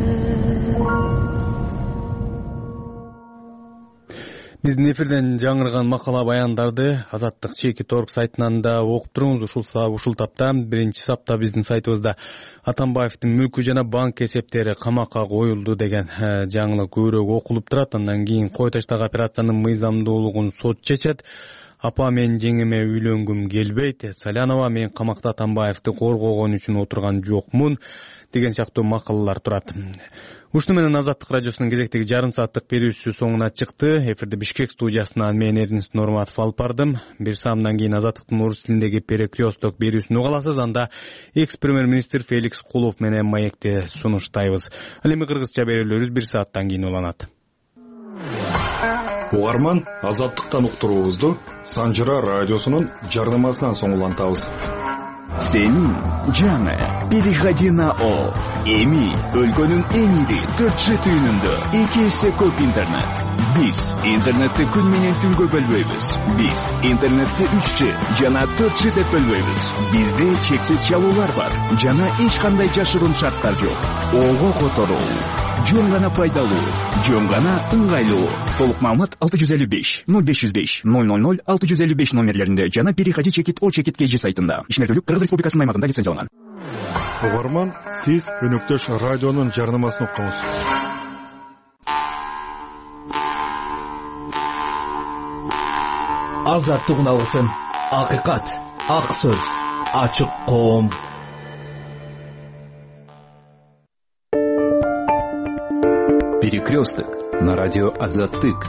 Биздин эфирден жаңырган макала баяндарды Азаттык чеки торг сайтынан да окуп туруңуз. Ушул ушул тапта биринчи сапта биздин сайтыбызда Атамбаевдин мүлкү жана банк эсептери камакка коюлду деген жаңылык көбүрөөк окулуп турат. Андан кийин кой таштагы операциянын мыйзамдуулугун сот чечет. Апа мен жеңеме үйлөнгүм келбейт. Салянова мен камакта Атамбаевди коргогон үчүн отурган жокмун деген сыяктуу макалалар турат. Ушуну менен Азаттык радиосунун кезектеги жарым сааттык берүүсү соңуна чыкты. Эфирде Бишкек студиясынан мен Эрнис Нурматов алып бардым. Бир саамдан кийин Азаттыктын орус тилиндеги перекресток берүүсүн уга аласыз. Анда экс-премьер-министр Феликс Кулов менен маекти сунуштайбыз. Ал эми кыргызча берүүлөрүбүз бир сааттан кийин уланат. угарман азаттыктан уктуруубузду Санжыра радиосунун жарнамасынан соң улантабыз. Сенин жаңы переходи на О. Эми өлкөнүн эң ири төрт жи түйүнүндө эки эсе көп интернет. Биз интернетти күн менен түнгө бөлбөйбүз. Биз интернетти үч жи жана төрт жи деп бөлбөйбүз. Бизде чексиз чалуулар бар жана эч кандай жашыруун шарттар жок. Ого которуу жөн гана пайдалуу, жөн гана ыңгайлуу. Толук маалымат алты жүз элүү беш ноль беш жүз беш ноль ноль ноль алты жүз элүү беш номерлеринде жана переходи чекит о чекит kg сайтында. Ишмердүүлүк Кыргыз Республикасынын аймагында лицензияланган. Угарман, сиз өнөктөш радионун жарнамасын уктуңуз. Азаттык алгысын, акыйкат, ак сөз, ачык коом. Перекресток на радио Азаттык.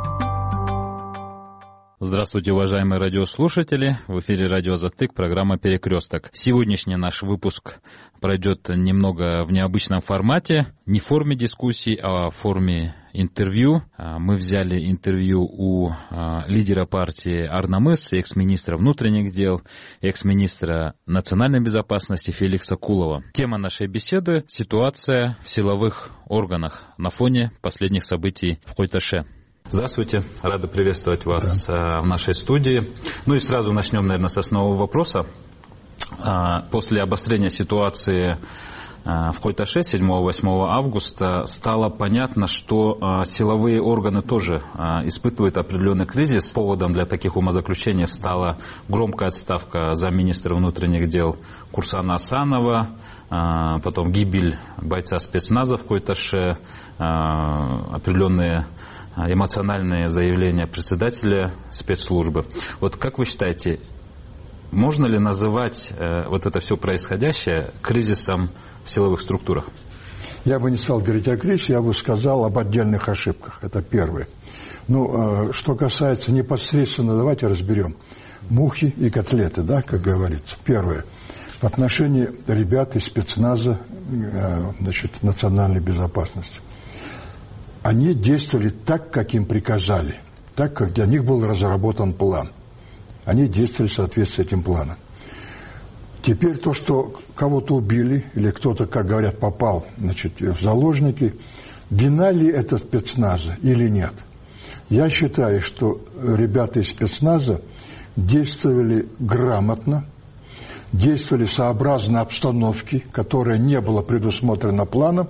Здравствуйте, уважаемые радиослушатели. В эфире радио Азаттык, программа «Перекресток». Сегодняшний наш выпуск пройдет немного в необычном формате. Не в форме дискуссий, а в форме интервью. Мы взяли интервью у лидера партии Арнамыс, экс-министра внутренних дел, экс-министра национальной безопасности Феликса Кулова. Тема нашей беседы – ситуация в силовых органах на фоне последних событий в Куйташе. Здравствуйте, рады приветствовать вас да. в нашей студии. Ну и сразу начнем, наверное, с основного вопроса. После обострения ситуации в Куйташе седьмого-восьмого августа стало понятно, что силовые органы тоже испытывают определенный кризис. Поводом для таких умозаключений стала громкая отставка замминистра внутренних дел Курсана Асанова, потом гибель бойца спецназа в Куйташе, определенные эмоциональные заявления председателя спецслужбы. Вот как вы считаете, можно ли называть э, вот это все происходящее кризисом в силовых структурах? Я бы не стал говорить о кризисе, я бы сказал об отдельных ошибках. Это первое. Ну, э, что касается непосредственно, давайте разберем мухи и котлеты, да, как говорится. Первое. В отношении ребят из спецназа, э, значит, национальной безопасности. Они действовали так, как им приказали, так, как для них был разработан план. Они действовали в соответствии с этим планом. Теперь то, что кого-то убили, или кто-то, как говорят, попал, значит, в заложники, вина ли это спецназа или нет? Я считаю, что ребята из спецназа действовали грамотно, действовали сообразно обстановке, которая не была предусмотрена планом.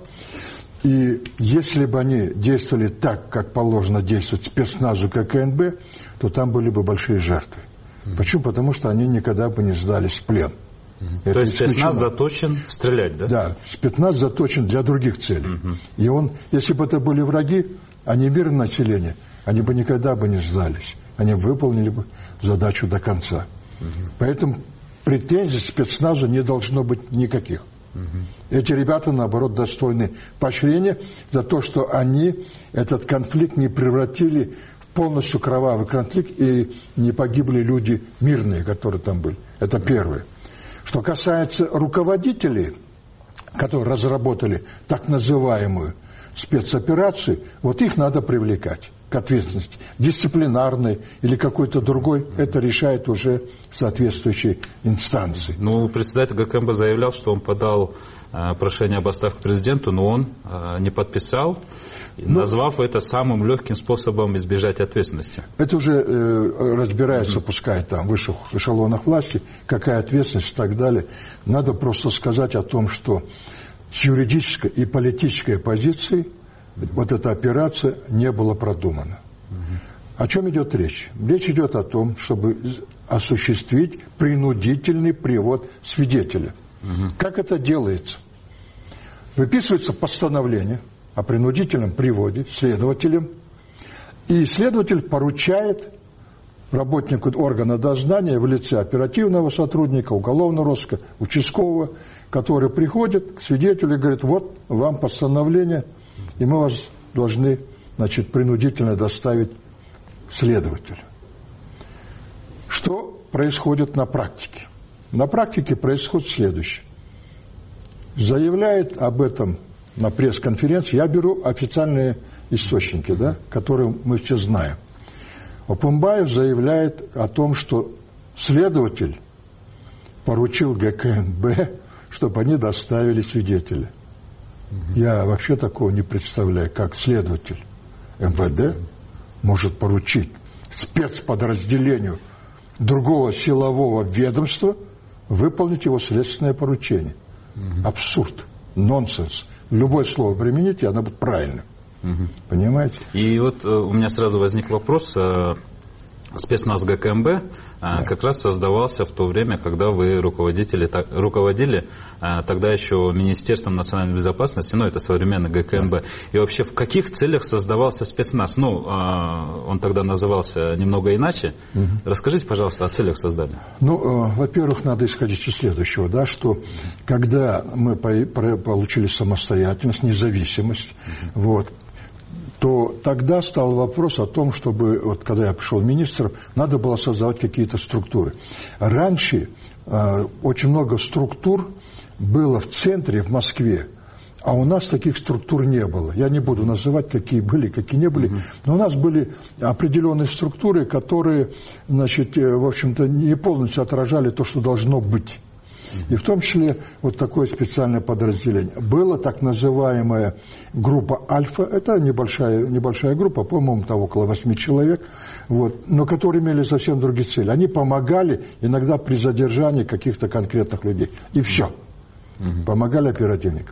И если бы они действовали так, как положено действовать спецназу ККНБ, то там были бы большие жертвы. Mm-hmm. Почему? Потому что они никогда бы не сдались в плен. Mm-hmm. То есть спецназ заточен стрелять, да? Да, спецназ заточен для других целей. Mm-hmm. И он, если бы это были враги, а не мирное население, они бы никогда бы не сдались. Они выполнили бы задачу до конца. Mm-hmm. Поэтому претензий спецназу не должно быть никаких. Эти ребята, наоборот, достойны поощрения за то, что они этот конфликт не превратили в полностью кровавый конфликт и не погибли люди мирные, которые там были. Это первое. Что касается руководителей, которые разработали так называемую спецоперацию, вот их надо привлекать к ответственности. Дисциплинарной или какой-то другой, это решает уже соответствующие инстанции. Ну, председатель ГКМБ заявлял, что он подал э, прошение об отставке президенту, но он э, не подписал, ну, назвав это самым легким способом избежать ответственности. Это уже э, разбирается, mm-hmm. пускай там в высших эшелонах власти, какая ответственность и так далее. Надо просто сказать о том, что с юридической и политической позиции вот эта операция не была продумана. Угу. О чем идет речь? Речь идет о том, чтобы осуществить принудительный привод свидетеля. Угу. Как это делается? Выписывается постановление о принудительном приводе следователем, и следователь поручает работнику органа дознания в лице оперативного сотрудника, уголовного розыска, участкового, который приходит к свидетелю и говорит: вот вам постановление, и мы вас должны, значит, принудительно доставить следователю. Что происходит на практике? На практике происходит следующее. Заявляет об этом на пресс-конференции, я беру официальные источники, да, которые мы все знаем. Опумбаев заявляет о том, что следователь поручил ГКНБ, чтобы они доставили свидетеля. Угу. Я вообще такого не представляю, как следователь МВД может поручить спецподразделению другого силового ведомства выполнить его следственное поручение. Угу. Абсурд, нонсенс. Любое слово примените, оно будет правильным. Угу. Понимаете? И вот у меня сразу возник вопрос. Спецназ ГКМБ да. как раз создавался в то время, когда вы руководители, руководили тогда еще Министерством национальной безопасности, ну это современный ГКМБ. Да. И вообще в каких целях создавался спецназ? Ну, он тогда назывался немного иначе. Угу. Расскажите, пожалуйста, о целях создания. Ну, во-первых, надо исходить из следующего, да, что когда мы получили самостоятельность, независимость, угу. вот, то тогда стал вопрос о том, чтобы, вот когда я пришел министром, надо было создавать какие-то структуры. Раньше э, очень много структур было в центре, в Москве, а у нас таких структур не было. Я не буду называть, какие были, какие не были, но у нас были определенные структуры, которые, значит, в общем-то, не полностью отражали то, что должно быть. И в том числе вот такое специальное подразделение. Была так называемая группа «Альфа». Это небольшая, небольшая группа, по-моему, там около восьми человек, вот, но которые имели совсем другие цели. Они помогали иногда при задержании каких-то конкретных людей. И все. Mm-hmm. Помогали оперативникам.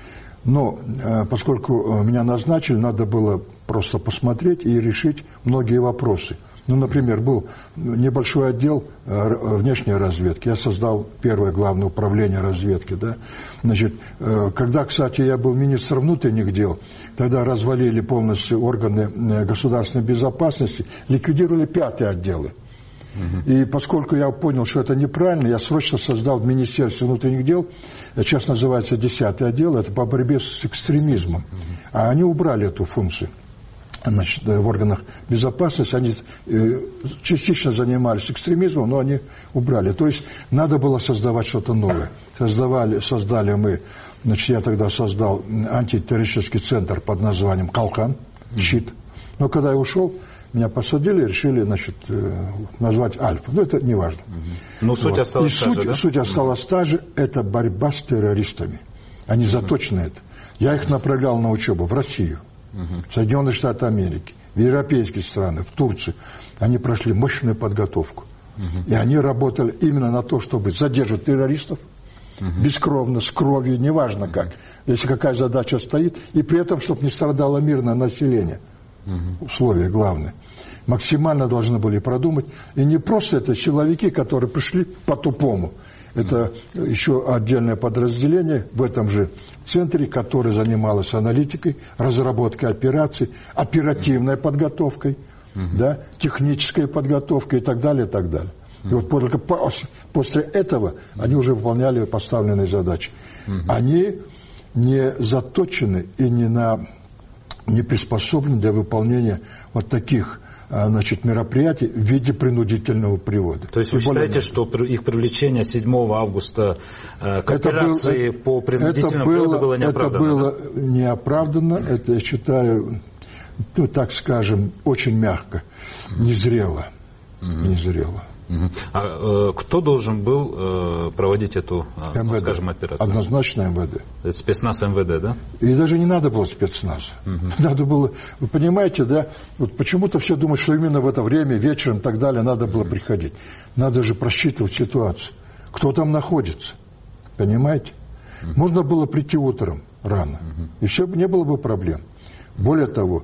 Но поскольку меня назначили, надо было просто посмотреть и решить многие вопросы. Ну, например, был небольшой отдел внешней разведки. Я создал первое главное управление разведки. Да? Значит, когда, кстати, я был министром внутренних дел, тогда развалили полностью органы государственной безопасности, ликвидировали пятые отделы. Угу. И поскольку я понял, что это неправильно, я срочно создал в Министерстве внутренних дел, сейчас называется десятый отдел, это по борьбе с экстремизмом. Угу. А они убрали эту функцию. Значит, в органах безопасности они э, частично занимались экстремизмом, но они убрали. То есть надо было создавать что-то новое. Создавали, создали мы, значит, я тогда создал антитеррористический центр под названием «Калкан», «Щит». Но когда я ушел, меня посадили и решили, значит, э, назвать «Альфа». Но это не важно. Но вот. Суть осталась и та суть, же, да? Суть осталась та же. Это борьба с террористами. Они заточены это. Я их направлял на учебу в Россию. В Соединенные Штаты Америки, в европейские страны, в Турцию. Они прошли мощную подготовку. Uh-huh. И они работали именно на то, чтобы задерживать террористов uh-huh. бескровно, с кровью, неважно как. Если какая задача стоит, и при этом, чтобы не страдало мирное население. Uh-huh. Условие главное. Максимально должны были продумать. И не просто это силовики, которые пришли по-тупому. Это еще отдельное подразделение в этом же центре, которое занималось аналитикой, разработкой операций, оперативной подготовкой, uh-huh. да, технической подготовкой и так далее, и так далее. Uh-huh. И вот только после этого uh-huh. они уже выполняли поставленные задачи. Uh-huh. Они не заточены и не, на, не приспособлены для выполнения вот таких, значит, мероприятий в виде принудительного привода. То есть вы считаете, что их привлечение седьмого августа э, к операции был, по принудительному было, приводу было неоправданно? Это было да? неоправданно, это, я считаю, ну, так скажем, очень мягко, незрело. Угу. Незрело. Угу. А э, кто должен был э, проводить эту, э, ну, скажем, операцию? Однозначно МВД. Это спецназ МВД, да? И даже не надо было спецназа. Угу. Надо было, вы понимаете, да, вот почему-то все думают, что именно в это время, вечером и так далее, надо было угу. приходить. Надо же просчитывать ситуацию. Кто там находится, понимаете? Угу. Можно было прийти утром рано, угу. и все, не было бы проблем. Более того,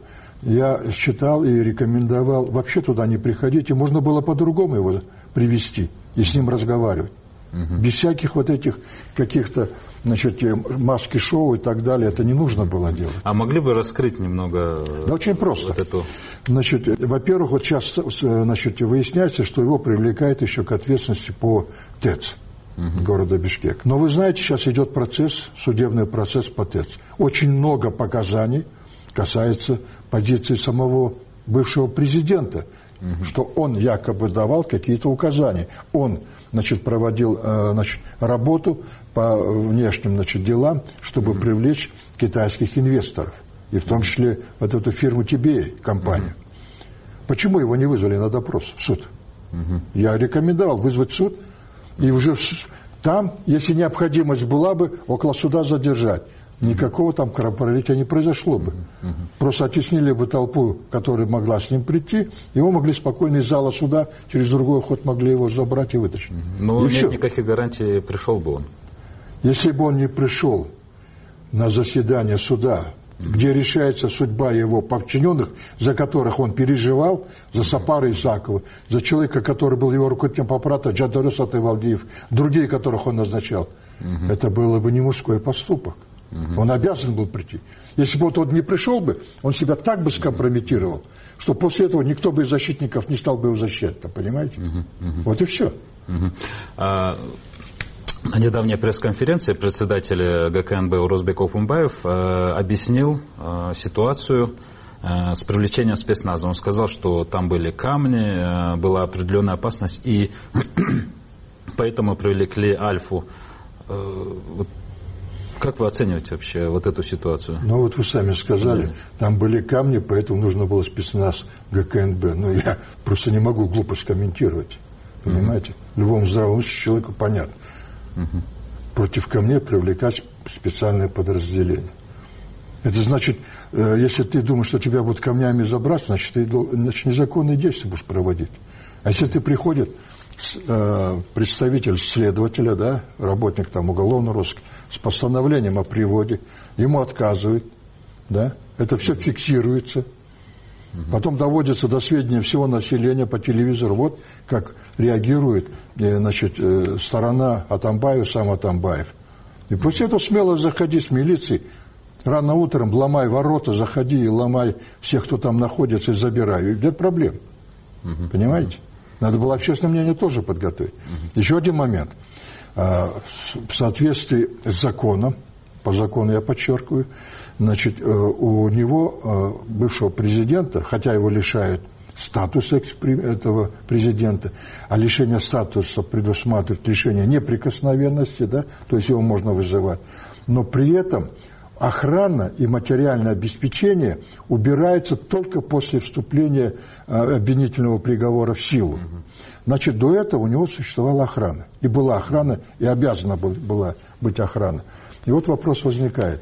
я считал и рекомендовал вообще туда не приходить, и можно было по-другому его привести и с ним разговаривать. Угу. Без всяких вот этих каких-то, значит, маски-шоу и так далее, это не нужно было делать. А могли бы раскрыть немного? Да очень просто. Вот эту... Значит, во-первых, вот сейчас, значит, выясняется, что его привлекают еще к ответственности по ТЭЦ. Угу. Города Бишкек. Но вы знаете, сейчас идет процесс, судебный процесс по ТЭЦ. Очень много показаний касается позиции самого бывшего президента, угу. что он якобы давал какие-то указания. Он, значит, проводил, значит, работу по внешним, значит, делам, чтобы угу. привлечь китайских инвесторов. И в том числе вот эту фирму Тибей, компанию. Угу. Почему его не вызвали на допрос в суд? Угу. Я рекомендовал вызвать суд, и уже там, если необходимость была бы, около суда задержать. Никакого там кровопролития не произошло бы. Угу. Просто оттеснили бы толпу, которая могла с ним прийти, его могли спокойно из зала суда через другой ход могли его забрать и вытащить. Угу. Но и нет все. Никаких гарантий, пришел бы он. Если бы он не пришел на заседание суда, угу. где решается судьба его подчиненных, за которых он переживал, за Сапара Исакова, за человека, который был его руководителем аппарата, Джадарес Атайвалдиев, другие, которых он назначал, угу. это было бы не мужской поступок. Угу. Он обязан был прийти. Если бы вот он не пришел бы, он себя так бы скомпрометировал, что после этого никто бы из защитников не стал бы его защищать. Понимаете? Угу. Угу. Вот и все. Угу. А, на недавней пресс-конференции председатель ГКНБ Орозбек Окунбаев а, объяснил а, ситуацию а, с привлечением спецназа. Он сказал, что там были камни, а, была определенная опасность, и поэтому привлекли Альфу. А, вот, как вы оцениваете вообще вот эту ситуацию? Ну вот вы сами сказали, да. там были камни, поэтому нужно было спецназ ГКНБ. Но я просто не могу глупость комментировать. Понимаете? Uh-huh. Любому здравому человеку понятно. Uh-huh. Против камней привлекать специальное подразделение. Это значит, если ты думаешь, что тебя будут камнями забрать, значит, ты значит, незаконные действия будешь проводить. А если ты приходит представитель следователя, да, работник там уголовного розыска, с постановлением о приводе, ему отказывают, да, это все фиксируется, угу. потом доводится до сведения всего населения по телевизору, вот как реагирует, значит, сторона Атамбаева, сам Атамбаев. И после этого смело заходи с милицией, рано утром ломай ворота, заходи и ломай всех, кто там находится, и забирай. И нет проблем. Угу. Понимаете? Надо было общественное мнение тоже подготовить. Угу. Еще один момент. В соответствии с законом, по закону я подчеркиваю, значит, у него, бывшего президента, хотя его лишают статуса этого президента, а лишение статуса предусматривает лишение неприкосновенности, да, то есть его можно вызывать, но при этом охрана и материальное обеспечение убирается только после вступления обвинительного приговора в силу. Значит, до этого у него существовала охрана. И была охрана, и обязана была быть охрана. И вот вопрос возникает.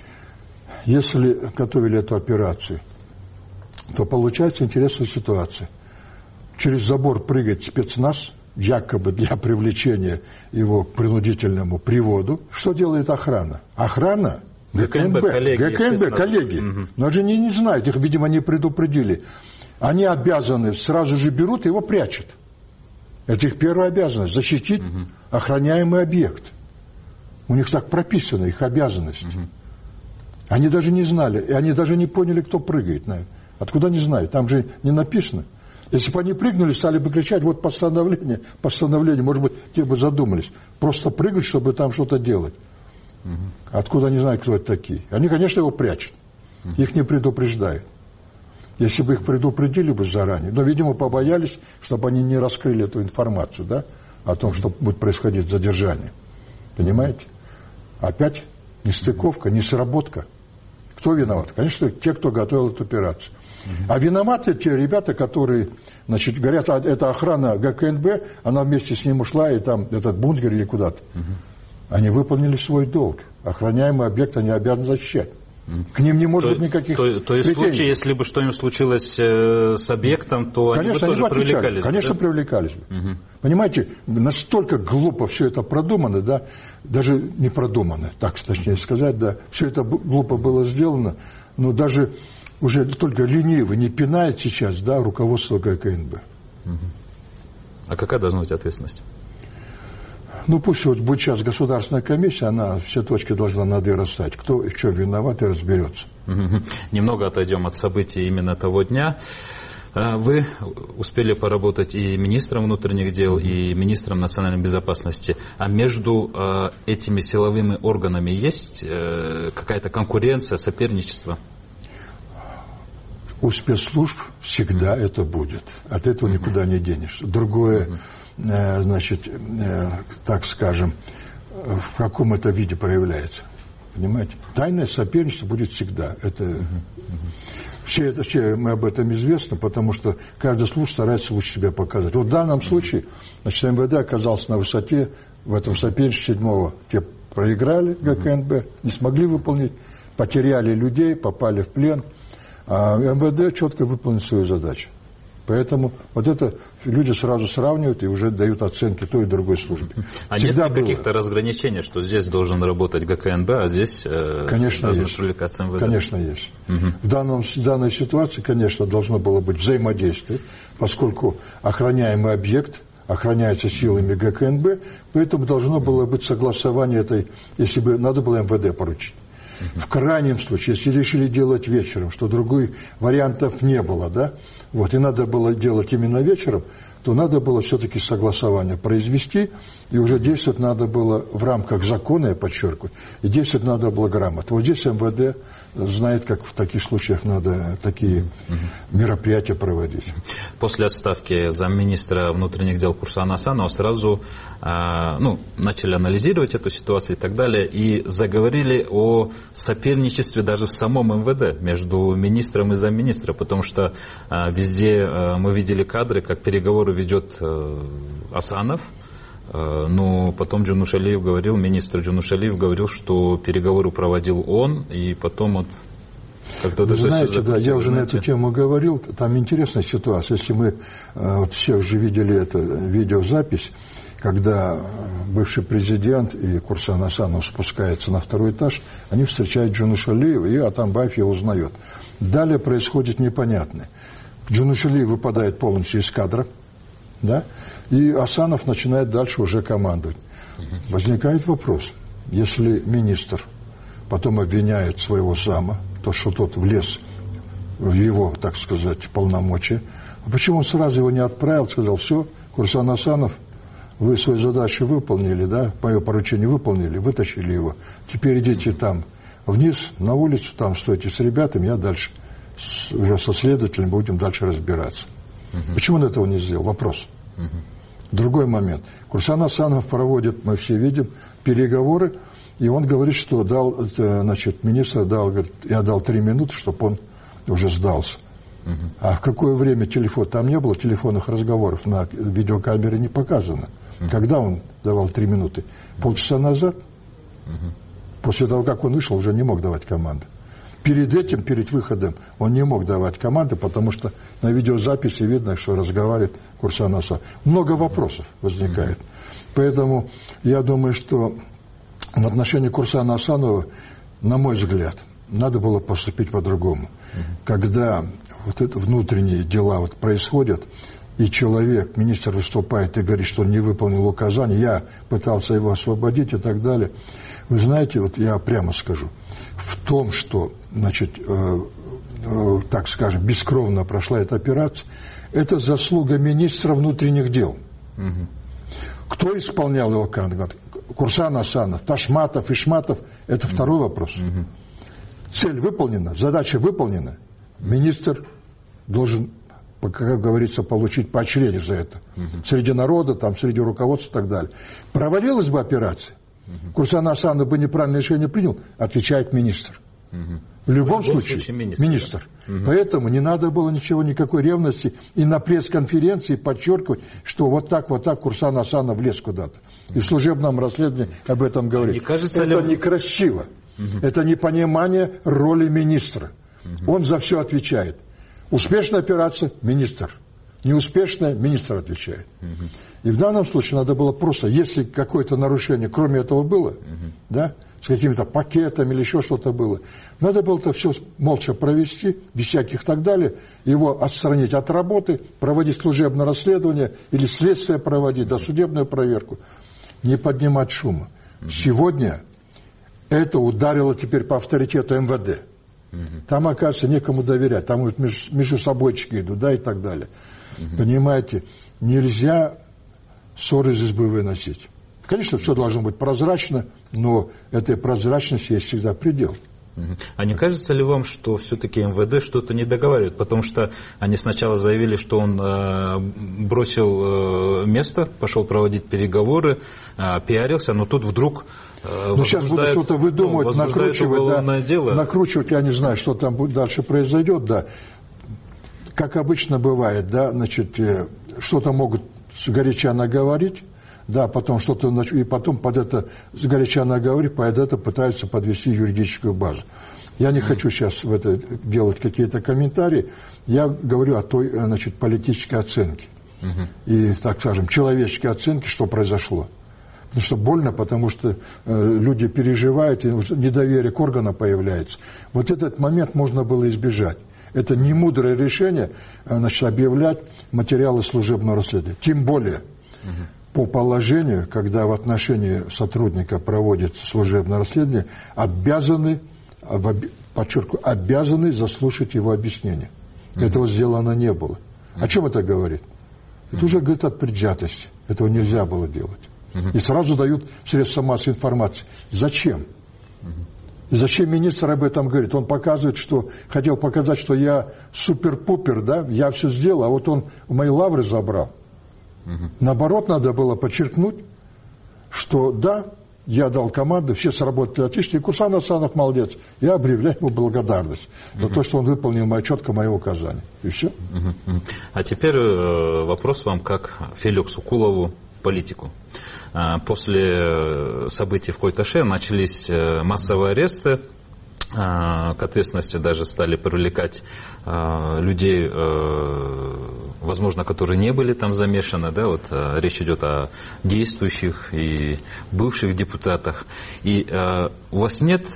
Если готовили эту операцию, то получается интересная ситуация. Через забор прыгает спецназ, якобы для привлечения его к принудительному приводу. Что делает охрана? Охрана... ГКНБ, коллеги, ГКНБ, коллеги. Угу. Но же они не знают, их, видимо, не предупредили. Они обязаны, сразу же берут и его прячут. Это их первая обязанность, защитить угу. охраняемый объект. У них так прописано, их обязанность. Угу. Они даже не знали, и они даже не поняли, кто прыгает. Откуда они знают? Там же не написано. Если бы они прыгнули, стали бы кричать, вот постановление, постановление, может быть, те бы задумались. Просто прыгать, чтобы там что-то делать. Откуда они знают, кто это такие? Они, конечно, его прячут. Их не предупреждают. Если бы их предупредили бы заранее, но, видимо, побоялись, чтобы они не раскрыли эту информацию, да, о том, что будет происходить задержание. Понимаете? Опять нестыковка, несработка. Кто виноват? Конечно, те, кто готовил эту операцию. А виноваты те ребята, которые, значит, говорят, это охрана ГКНБ, она вместе с ним ушла, и там этот бункер или куда-то. Они выполнили свой долг. Охраняемый объект они обязаны защищать. К ним не может то, быть никаких то, то есть в случае, если бы что-нибудь случилось э, с объектом, то конечно, они бы тоже они бы привлекались? Конечно, да? привлекались бы. Угу. Понимаете, настолько глупо все это продумано, да, даже не продумано, так точнее сказать, да, все это глупо было сделано, но даже уже только ленивый не пинает сейчас, да, руководство ГКНБ. Угу. А какая должна быть ответственность? Ну, пусть вот будет сейчас государственная комиссия, она все точки должна над и расставить. Кто и в чем виноват, и разберется. Угу. Немного отойдем от событий именно того дня. Вы успели поработать и министром внутренних дел, и министром национальной безопасности. А между этими силовыми органами есть какая-то конкуренция, соперничество? У спецслужб всегда mm-hmm. это будет. От этого mm-hmm. никуда не денешься. Другое, mm-hmm. значит, так скажем, в каком это виде проявляется. Понимаете? Тайное соперничество будет всегда. Это... Mm-hmm. Все, это, все мы об этом известны, потому что каждый служб старается лучше себя показать. Вот в данном случае, значит, МВД оказался на высоте, в этом соперничестве седьмого. Те проиграли ГКНБ, не смогли выполнить, потеряли людей, попали в плен. А МВД четко выполнил свою задачу. Поэтому вот это люди сразу сравнивают и уже дают оценки той и другой службе. А Всегда нет ли каких-то разграничений, что здесь должен работать ГКНБ, а здесь э, конечно, должен есть. привлекаться МВД? Конечно, есть. Угу. В, данном, в данной ситуации, конечно, должно было быть взаимодействие, поскольку охраняемый объект охраняется силами ГКНБ, поэтому должно было быть согласование этой, если бы надо было МВД поручить. В крайнем случае, если решили делать вечером, что других вариантов не было, да, вот, и надо было делать именно вечером, то надо было все-таки согласование произвести, и уже действовать надо было в рамках закона, я подчеркиваю, и действовать надо было грамотно. Вот здесь МВД знает, как в таких случаях надо такие мероприятия проводить. После отставки замминистра внутренних дел Курсана Асанова сразу э, ну, начали анализировать эту ситуацию и так далее, и заговорили о соперничестве даже в самом МВД между министром и замминистра, потому что э, везде э, мы видели кадры, как переговоры ведет э, Асанов. Но потом Джунушалиев говорил, министр Джунушалиев говорил, что переговоры проводил он, и потом он как-то... Вы знаете, да, я уже знаете. на эту тему говорил, там интересная ситуация. Если мы вот все уже видели эту видеозапись, когда бывший президент и Курсан Асанов спускаются на второй этаж, они встречают Джунушалиева, и Атамбаев его узнает. Далее происходит непонятное. Джунушалиев выпадает полностью из кадра, да? И Асанов начинает дальше уже командовать. Угу. Возникает вопрос, если министр потом обвиняет своего зама, то что тот влез в его, так сказать, полномочия, а почему он сразу его не отправил, сказал, все, Курсан Асанов, вы свою задачу выполнили, да, мое поручение выполнили, вытащили его, теперь идите там вниз, на улицу, там стойте с ребятами, я дальше с, уже со следователем будем дальше разбираться. Угу. Почему он этого не сделал? Вопрос. Угу. Другой момент. Курсан Асанов проводит, мы все видим, переговоры, и он говорит, что дал, значит, министр дал, говорит, я дал три минуты, чтобы он уже сдался. Угу. А в какое время телефон? Там не было телефонных разговоров, на видеокамере не показано. Угу. Когда он давал три минуты? Полчаса назад? Угу. После того, как он вышел, уже не мог давать команды. Перед этим, перед выходом, он не мог давать команды, потому что на видеозаписи видно, что разговаривает Курсан Асанов. Много вопросов возникает. Mm-hmm. Поэтому я думаю, что в отношении Курсана Асанова, на мой взгляд, надо было поступить по-другому. Mm-hmm. Когда вот это внутренние дела вот происходят, и человек, министр выступает и говорит, что он не выполнил указания, я пытался его освободить и так далее. Вы знаете, вот я прямо скажу, в том, что, значит, э, э, так скажем, бескровно прошла эта операция, это заслуга министра внутренних дел. Угу. Кто исполнял его команду? Курсан Асанов, Ташматов, Ишматов, это угу. второй вопрос. Угу. Цель выполнена, задача выполнена, министр должен, как говорится, получить поощрение за это. Угу. Среди народа, там, среди руководства и так далее. Провалилась бы операция, угу. Курсан Асанов бы неправильное решение принял, отвечает министр. Угу. В любом, в любом случае, случае министр. министр. Угу. Поэтому не надо было ничего, никакой ревности и на пресс-конференции подчеркивать, что вот так, вот так Курсан Асанов влез куда-то. И в служебном расследовании об этом говорит. Не кажется это ли... некрасиво. Угу. Это непонимание роли министра. Угу. Он за все отвечает. Успешная операция – министр. Неуспешная – министр отвечает. Угу. И в данном случае надо было просто, если какое-то нарушение, кроме этого было, угу. да, с какими-то пакетами или еще что-то было, надо было это все молча провести, без всяких так далее, его отстранить от работы, проводить служебное расследование или следствие проводить, досудебную проверку, не поднимать шума. Угу. Сегодня это ударило теперь по авторитету МВД. Угу. Там, оказывается, некому доверять. Там вот между, между собойчики идут, да, и так далее. Угу. Понимаете, нельзя ссоры из избы выносить. Конечно, все должно быть прозрачно, но этой прозрачности есть всегда предел. Угу. А не кажется ли вам, что все-таки МВД что-то не договаривает? Потому что они сначала заявили, что он э, бросил э, место, пошел проводить переговоры, э, пиарился, но тут вдруг Но сейчас будут что-то выдумывать, ну, накручивать, да, дело. накручивать, я не знаю, что там дальше произойдет, да. Как обычно бывает, да, значит, что-то могут сгоряча наговорить, да, потом что-то, и потом под это сгоряча наговорить, под это пытаются подвести юридическую базу. Я не mm-hmm. хочу сейчас в это делать какие-то комментарии, я говорю о той, значит, политической оценке. Mm-hmm. И, так скажем, человеческой оценке, что произошло. Потому что больно, потому что э, люди переживают, и уже недоверие к органам появляется. Вот этот момент можно было избежать. Это не мудрое решение, значит, объявлять материалы служебного расследования. Тем более, угу. по положению, когда в отношении сотрудника проводится служебное расследование, обязаны, подчеркиваю, обязаны заслушать его объяснение. Угу. Этого сделано не было. Угу. О чем это говорит? Это угу. уже говорит о предвзятости. Этого нельзя было делать. Угу. И сразу дают средства массовой информации. Зачем? Угу. И зачем министр об этом говорит? Он показывает, что хотел показать, что я супер-пупер, да, я все сделал, а вот он мои лавры забрал. Угу. Наоборот, надо было подчеркнуть, что да, я дал команду, все сработали отлично, и Курсан Асанов молодец. Я объявляю ему благодарность угу. за то, что он выполнил мое, четко мое указание. И все. Угу. А теперь вопрос вам как Феликсу Кулову, политику. После событий в Куйташе начались массовые аресты, к ответственности даже стали привлекать людей, возможно, которые не были там замешаны, да, вот речь идет о действующих и бывших депутатах. И у вас нет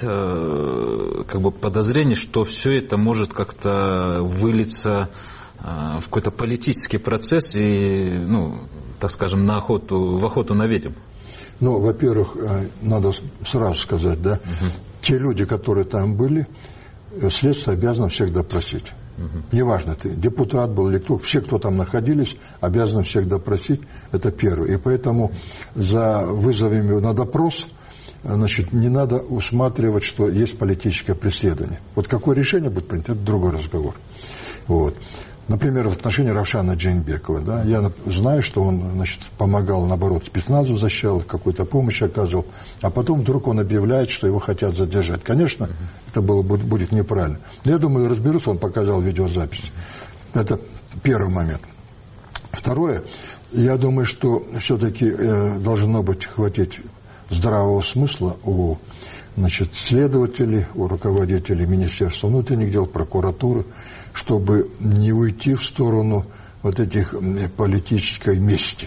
как бы подозрений, что все это может как-то вылиться в какой-то политический процесс и, ну, так скажем, на охоту, в охоту на ведьм? Ну, во-первых, надо сразу сказать, да, угу. те люди, которые там были, следствие обязано всех допросить. Угу. Неважно, ты депутат был или кто, все, кто там находились, обязаны всех допросить, это первое. И поэтому за вызовами на допрос, значит, не надо усматривать, что есть политическое преследование. Вот какое решение будет принято, это другой разговор. Вот. Например, в отношении Равшана Джейнбекова, да, я знаю, что он, значит, помогал, наоборот, спецназу защищал, какую-то помощь оказывал, а потом вдруг он объявляет, что его хотят задержать. Конечно, uh-huh. это было, будет, будет неправильно. Но я думаю, разберутся, он показал видеозапись. Это первый момент. Второе, я думаю, что все-таки э, должно быть хватить здравого смысла у, значит, следователей, у руководителей Министерства внутренних дел, прокуратуры, чтобы не уйти в сторону вот этих политической мести.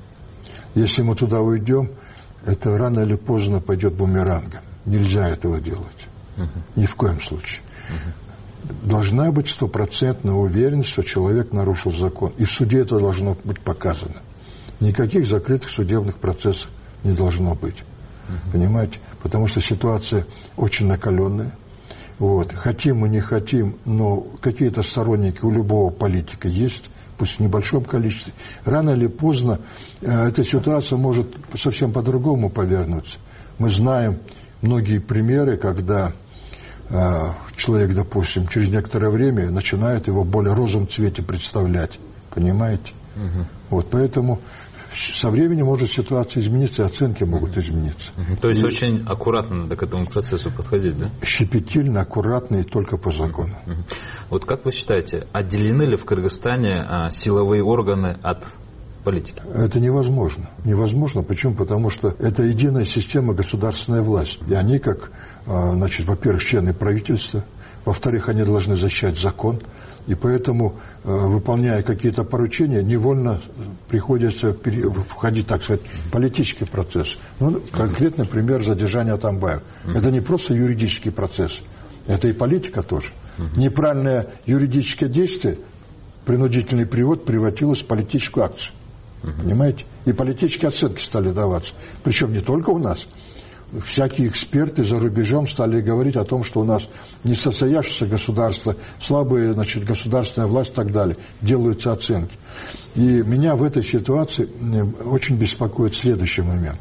Если мы туда уйдем, это рано или поздно пойдет бумерангом. Нельзя этого делать. Uh-huh. Ни в коем случае. Uh-huh. Должна быть стопроцентная уверенность, что человек нарушил закон. И в суде это должно быть показано. Никаких закрытых судебных процессов не должно быть. Uh-huh. Понимаете? Потому что ситуация очень накаленная. Вот. Хотим мы, не хотим, но какие-то сторонники у любого политика есть, пусть в небольшом количестве. Рано или поздно э, эта ситуация может совсем по-другому повернуться. Мы знаем многие примеры, когда э, человек, допустим, через некоторое время начинает его в более розовом цвете представлять. Понимаете? Угу. Вот, поэтому со временем может ситуация измениться, и оценки могут измениться. Uh-huh. То есть и очень аккуратно надо к этому процессу подходить, да? Щепетильно, аккуратно и только по закону. Uh-huh. Uh-huh. Вот как вы считаете, отделены ли в Кыргызстане а, силовые органы от политики? Это невозможно. Невозможно. Почему? Потому что это единая система государственной власти. И они, как, значит, во-первых, члены правительства, во-вторых, они должны защищать закон. И поэтому, выполняя какие-то поручения, невольно приходится входить, так сказать, в политический процесс. Ну, конкретный пример задержания Атамбаева. Это не просто юридический процесс, это и политика тоже. Неправильное юридическое действие, принудительный привод, превратилось в политическую акцию. Понимаете? И политические оценки стали даваться. Причем не только у нас. Всякие эксперты за рубежом стали говорить о том, что у нас несостоявшееся государство, слабая, значит, государственная власть и так далее. Делаются оценки. И меня в этой ситуации очень беспокоит следующий момент.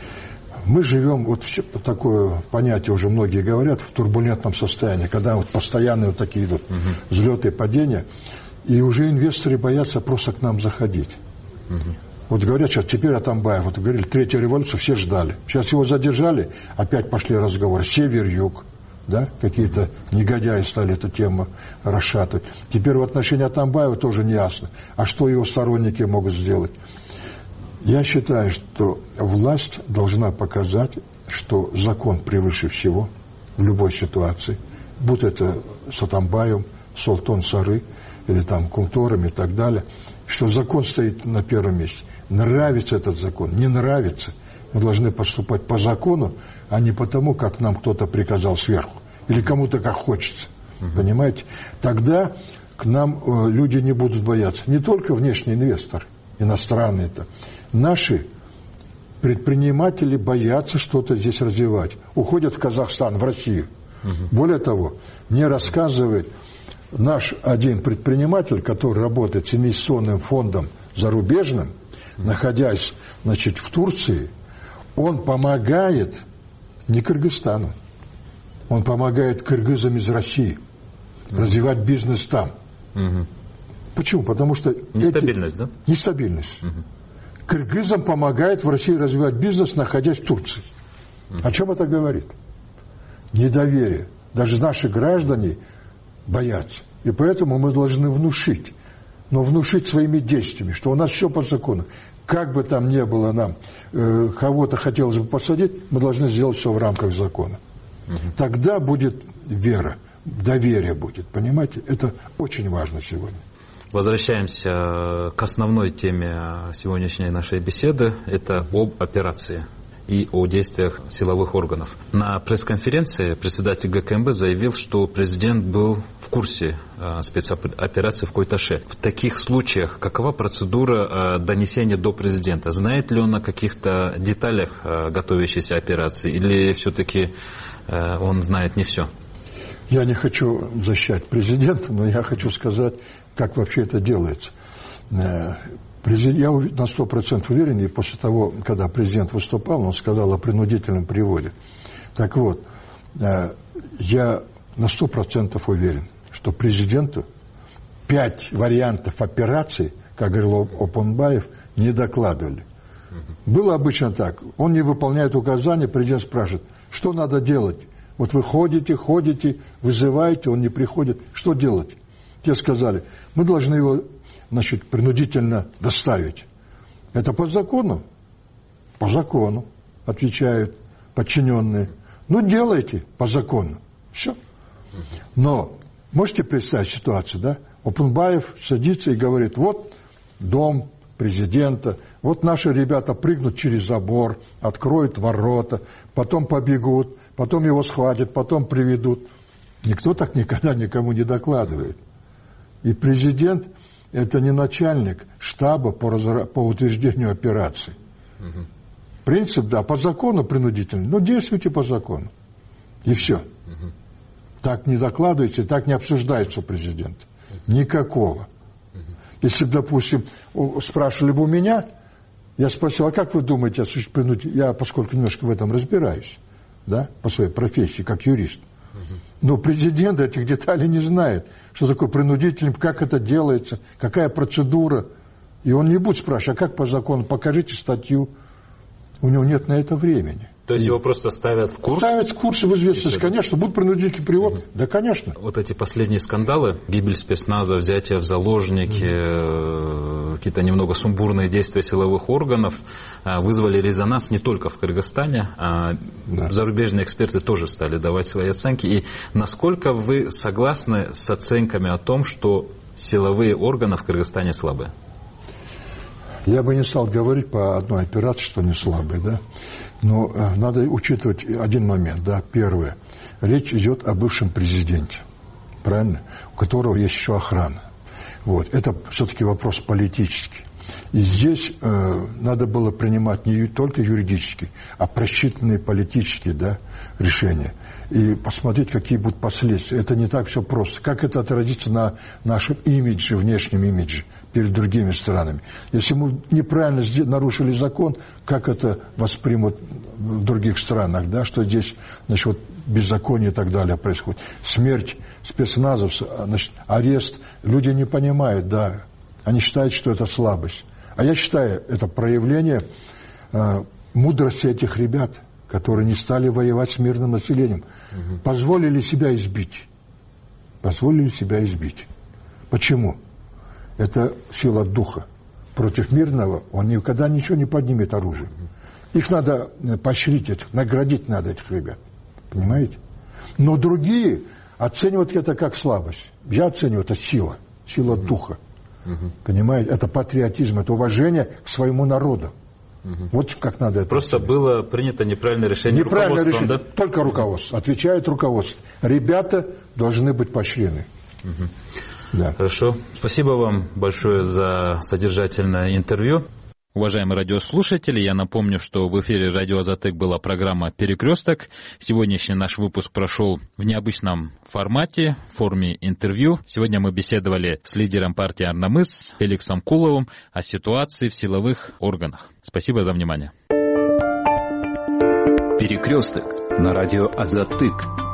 Мы живем, вот такое понятие уже многие говорят, в турбулентном состоянии, когда вот постоянные вот такие идут угу. взлеты и падения, и уже инвесторы боятся просто к нам заходить. Угу. Вот говорят сейчас, теперь Атамбаев, вот говорили, третья революция, все ждали. Сейчас его задержали, опять пошли разговоры. Север-юг, да, какие-то негодяи стали эту тему расшатывать. Теперь в отношении Атамбаева тоже не ясно. А что его сторонники могут сделать? Я считаю, что власть должна показать, что закон превыше всего в любой ситуации. Будь это с Атамбаевым, Солтон Сары или там Кумтором и так далее. Что закон стоит на первом месте. Нравится этот закон, не нравится. Мы должны поступать по закону, а не потому, как нам кто-то приказал сверху. Или кому-то как хочется. Угу. Понимаете? Тогда к нам э, люди не будут бояться. Не только внешние инвесторы, иностранные-то. Наши предприниматели боятся что-то здесь развивать. Уходят в Казахстан, в Россию. Угу. Более того, мне рассказывает наш один предприниматель, который работает с инвестиционным фондом зарубежным, угу. находясь, значит, в Турции, он помогает не Кыргызстану, он помогает кыргызам из России угу. развивать бизнес там. Угу. Почему? Потому что... Нестабильность, эти... да? Нестабильность. Угу. Кыргызам помогает в России развивать бизнес, находясь в Турции. Угу. О чем это говорит? Недоверие. Даже наши граждане боятся. И поэтому мы должны внушить. Но внушить своими действиями, что у нас все по закону. Как бы там ни было нам, э, кого-то хотелось бы посадить, мы должны сделать все в рамках закона. Угу. Тогда будет вера, доверие будет. Понимаете? Это очень важно сегодня. Возвращаемся к основной теме сегодняшней нашей беседы. Это об операции и о действиях силовых органов. На пресс-конференции председатель ГКМБ заявил, что президент был в курсе спецоперации в Куйташе. В таких случаях какова процедура донесения до президента? Знает ли он о каких-то деталях готовящейся операции или все-таки он знает не все? Я не хочу защищать президента, но я хочу сказать, как вообще это делается. Я на сто процентов уверен, и после того, когда президент выступал, он сказал о принудительном приводе. Так вот, я на сто процентов уверен, что президенту пять вариантов операций, как говорил Опунбаев, не докладывали. Было обычно так. Он не выполняет указания, президент спрашивает, что надо делать? Вот вы ходите, ходите, вызываете, он не приходит. Что делать? Те сказали, мы должны его, значит, принудительно доставить. Это по закону? По закону, отвечают подчиненные. Ну, делайте по закону. Все. Но можете представить ситуацию, да? Опунбаев садится и говорит, вот дом президента, вот наши ребята прыгнут через забор, откроют ворота, потом побегут, потом его схватят, потом приведут. Никто так никогда никому не докладывает. И президент – это не начальник штаба по, разра... по утверждению операций. Угу. Принцип, да, по закону принудительный, но действуйте по закону. И все. Угу. Так не докладывается, так не обсуждается у президента. Угу. Никакого. Угу. Если бы, допустим, спрашивали бы у меня, я спросил, а как вы думаете, я, поскольку немножко в этом разбираюсь, да, по своей профессии, как юрист, но президент этих деталей не знает, что такое принудительный, как это делается, какая процедура. И он не будет спрашивать, а как по закону, покажите статью. У него нет на это времени. То есть и его просто ставят в курс? Ставят в курс в известность, конечно. Будет принудительный привод? Mm-hmm. Да, конечно. Вот эти последние скандалы, гибель спецназа, взятие в заложники, mm-hmm. какие-то немного сумбурные действия силовых органов вызвали резонанс не только в Кыргызстане, а да. зарубежные эксперты тоже стали давать свои оценки. И насколько вы согласны с оценками о том, что силовые органы в Кыргызстане слабые? Я бы не стал говорить по одной операции, что они слабые, да. Но э, надо учитывать один момент, да. Первое. Речь идет о бывшем президенте, правильно? У которого есть еще охрана. Вот. Это все-таки вопрос политический. И здесь э, надо было принимать не только юридические, а просчитанные политические, да, решения. И посмотреть, какие будут последствия. Это не так все просто. Как это отразится на нашем имидже, внешнем имидже перед другими странами. Если мы неправильно нарушили закон, как это воспримут в других странах, да, что здесь, значит, вот беззаконие и так далее происходит. Смерть спецназовцев, значит, арест. Люди не понимают, да. Они считают, что это слабость. А я считаю, это проявление э, мудрости этих ребят, которые не стали воевать с мирным населением. Угу. Позволили себя избить. Позволили себя избить. Почему? Это сила духа. Против мирного он никогда ничего не поднимет оружие. Их надо поощрить, этих, наградить надо этих ребят. Понимаете? Но другие оценивают это как слабость. Я оцениваю это сила. Сила угу. духа. Угу. Понимаете? Это патриотизм, это уважение к своему народу. Угу. Вот как надо это. Просто оценить. Было принято неправильное решение неправильное руководством, решение, да? Только руководство. Отвечает руководство. Ребята должны быть поощрены. Угу. Да. Хорошо. Спасибо вам большое за содержательное интервью. Уважаемые радиослушатели, я напомню, что в эфире радио Азатык была программа «Перекресток». Сегодняшний наш выпуск прошел в необычном формате, в форме интервью. Сегодня мы беседовали с лидером партии «Арнамыс» Феликсом Куловым о ситуации в силовых органах. Спасибо за внимание. «Перекресток» на радио Азатык.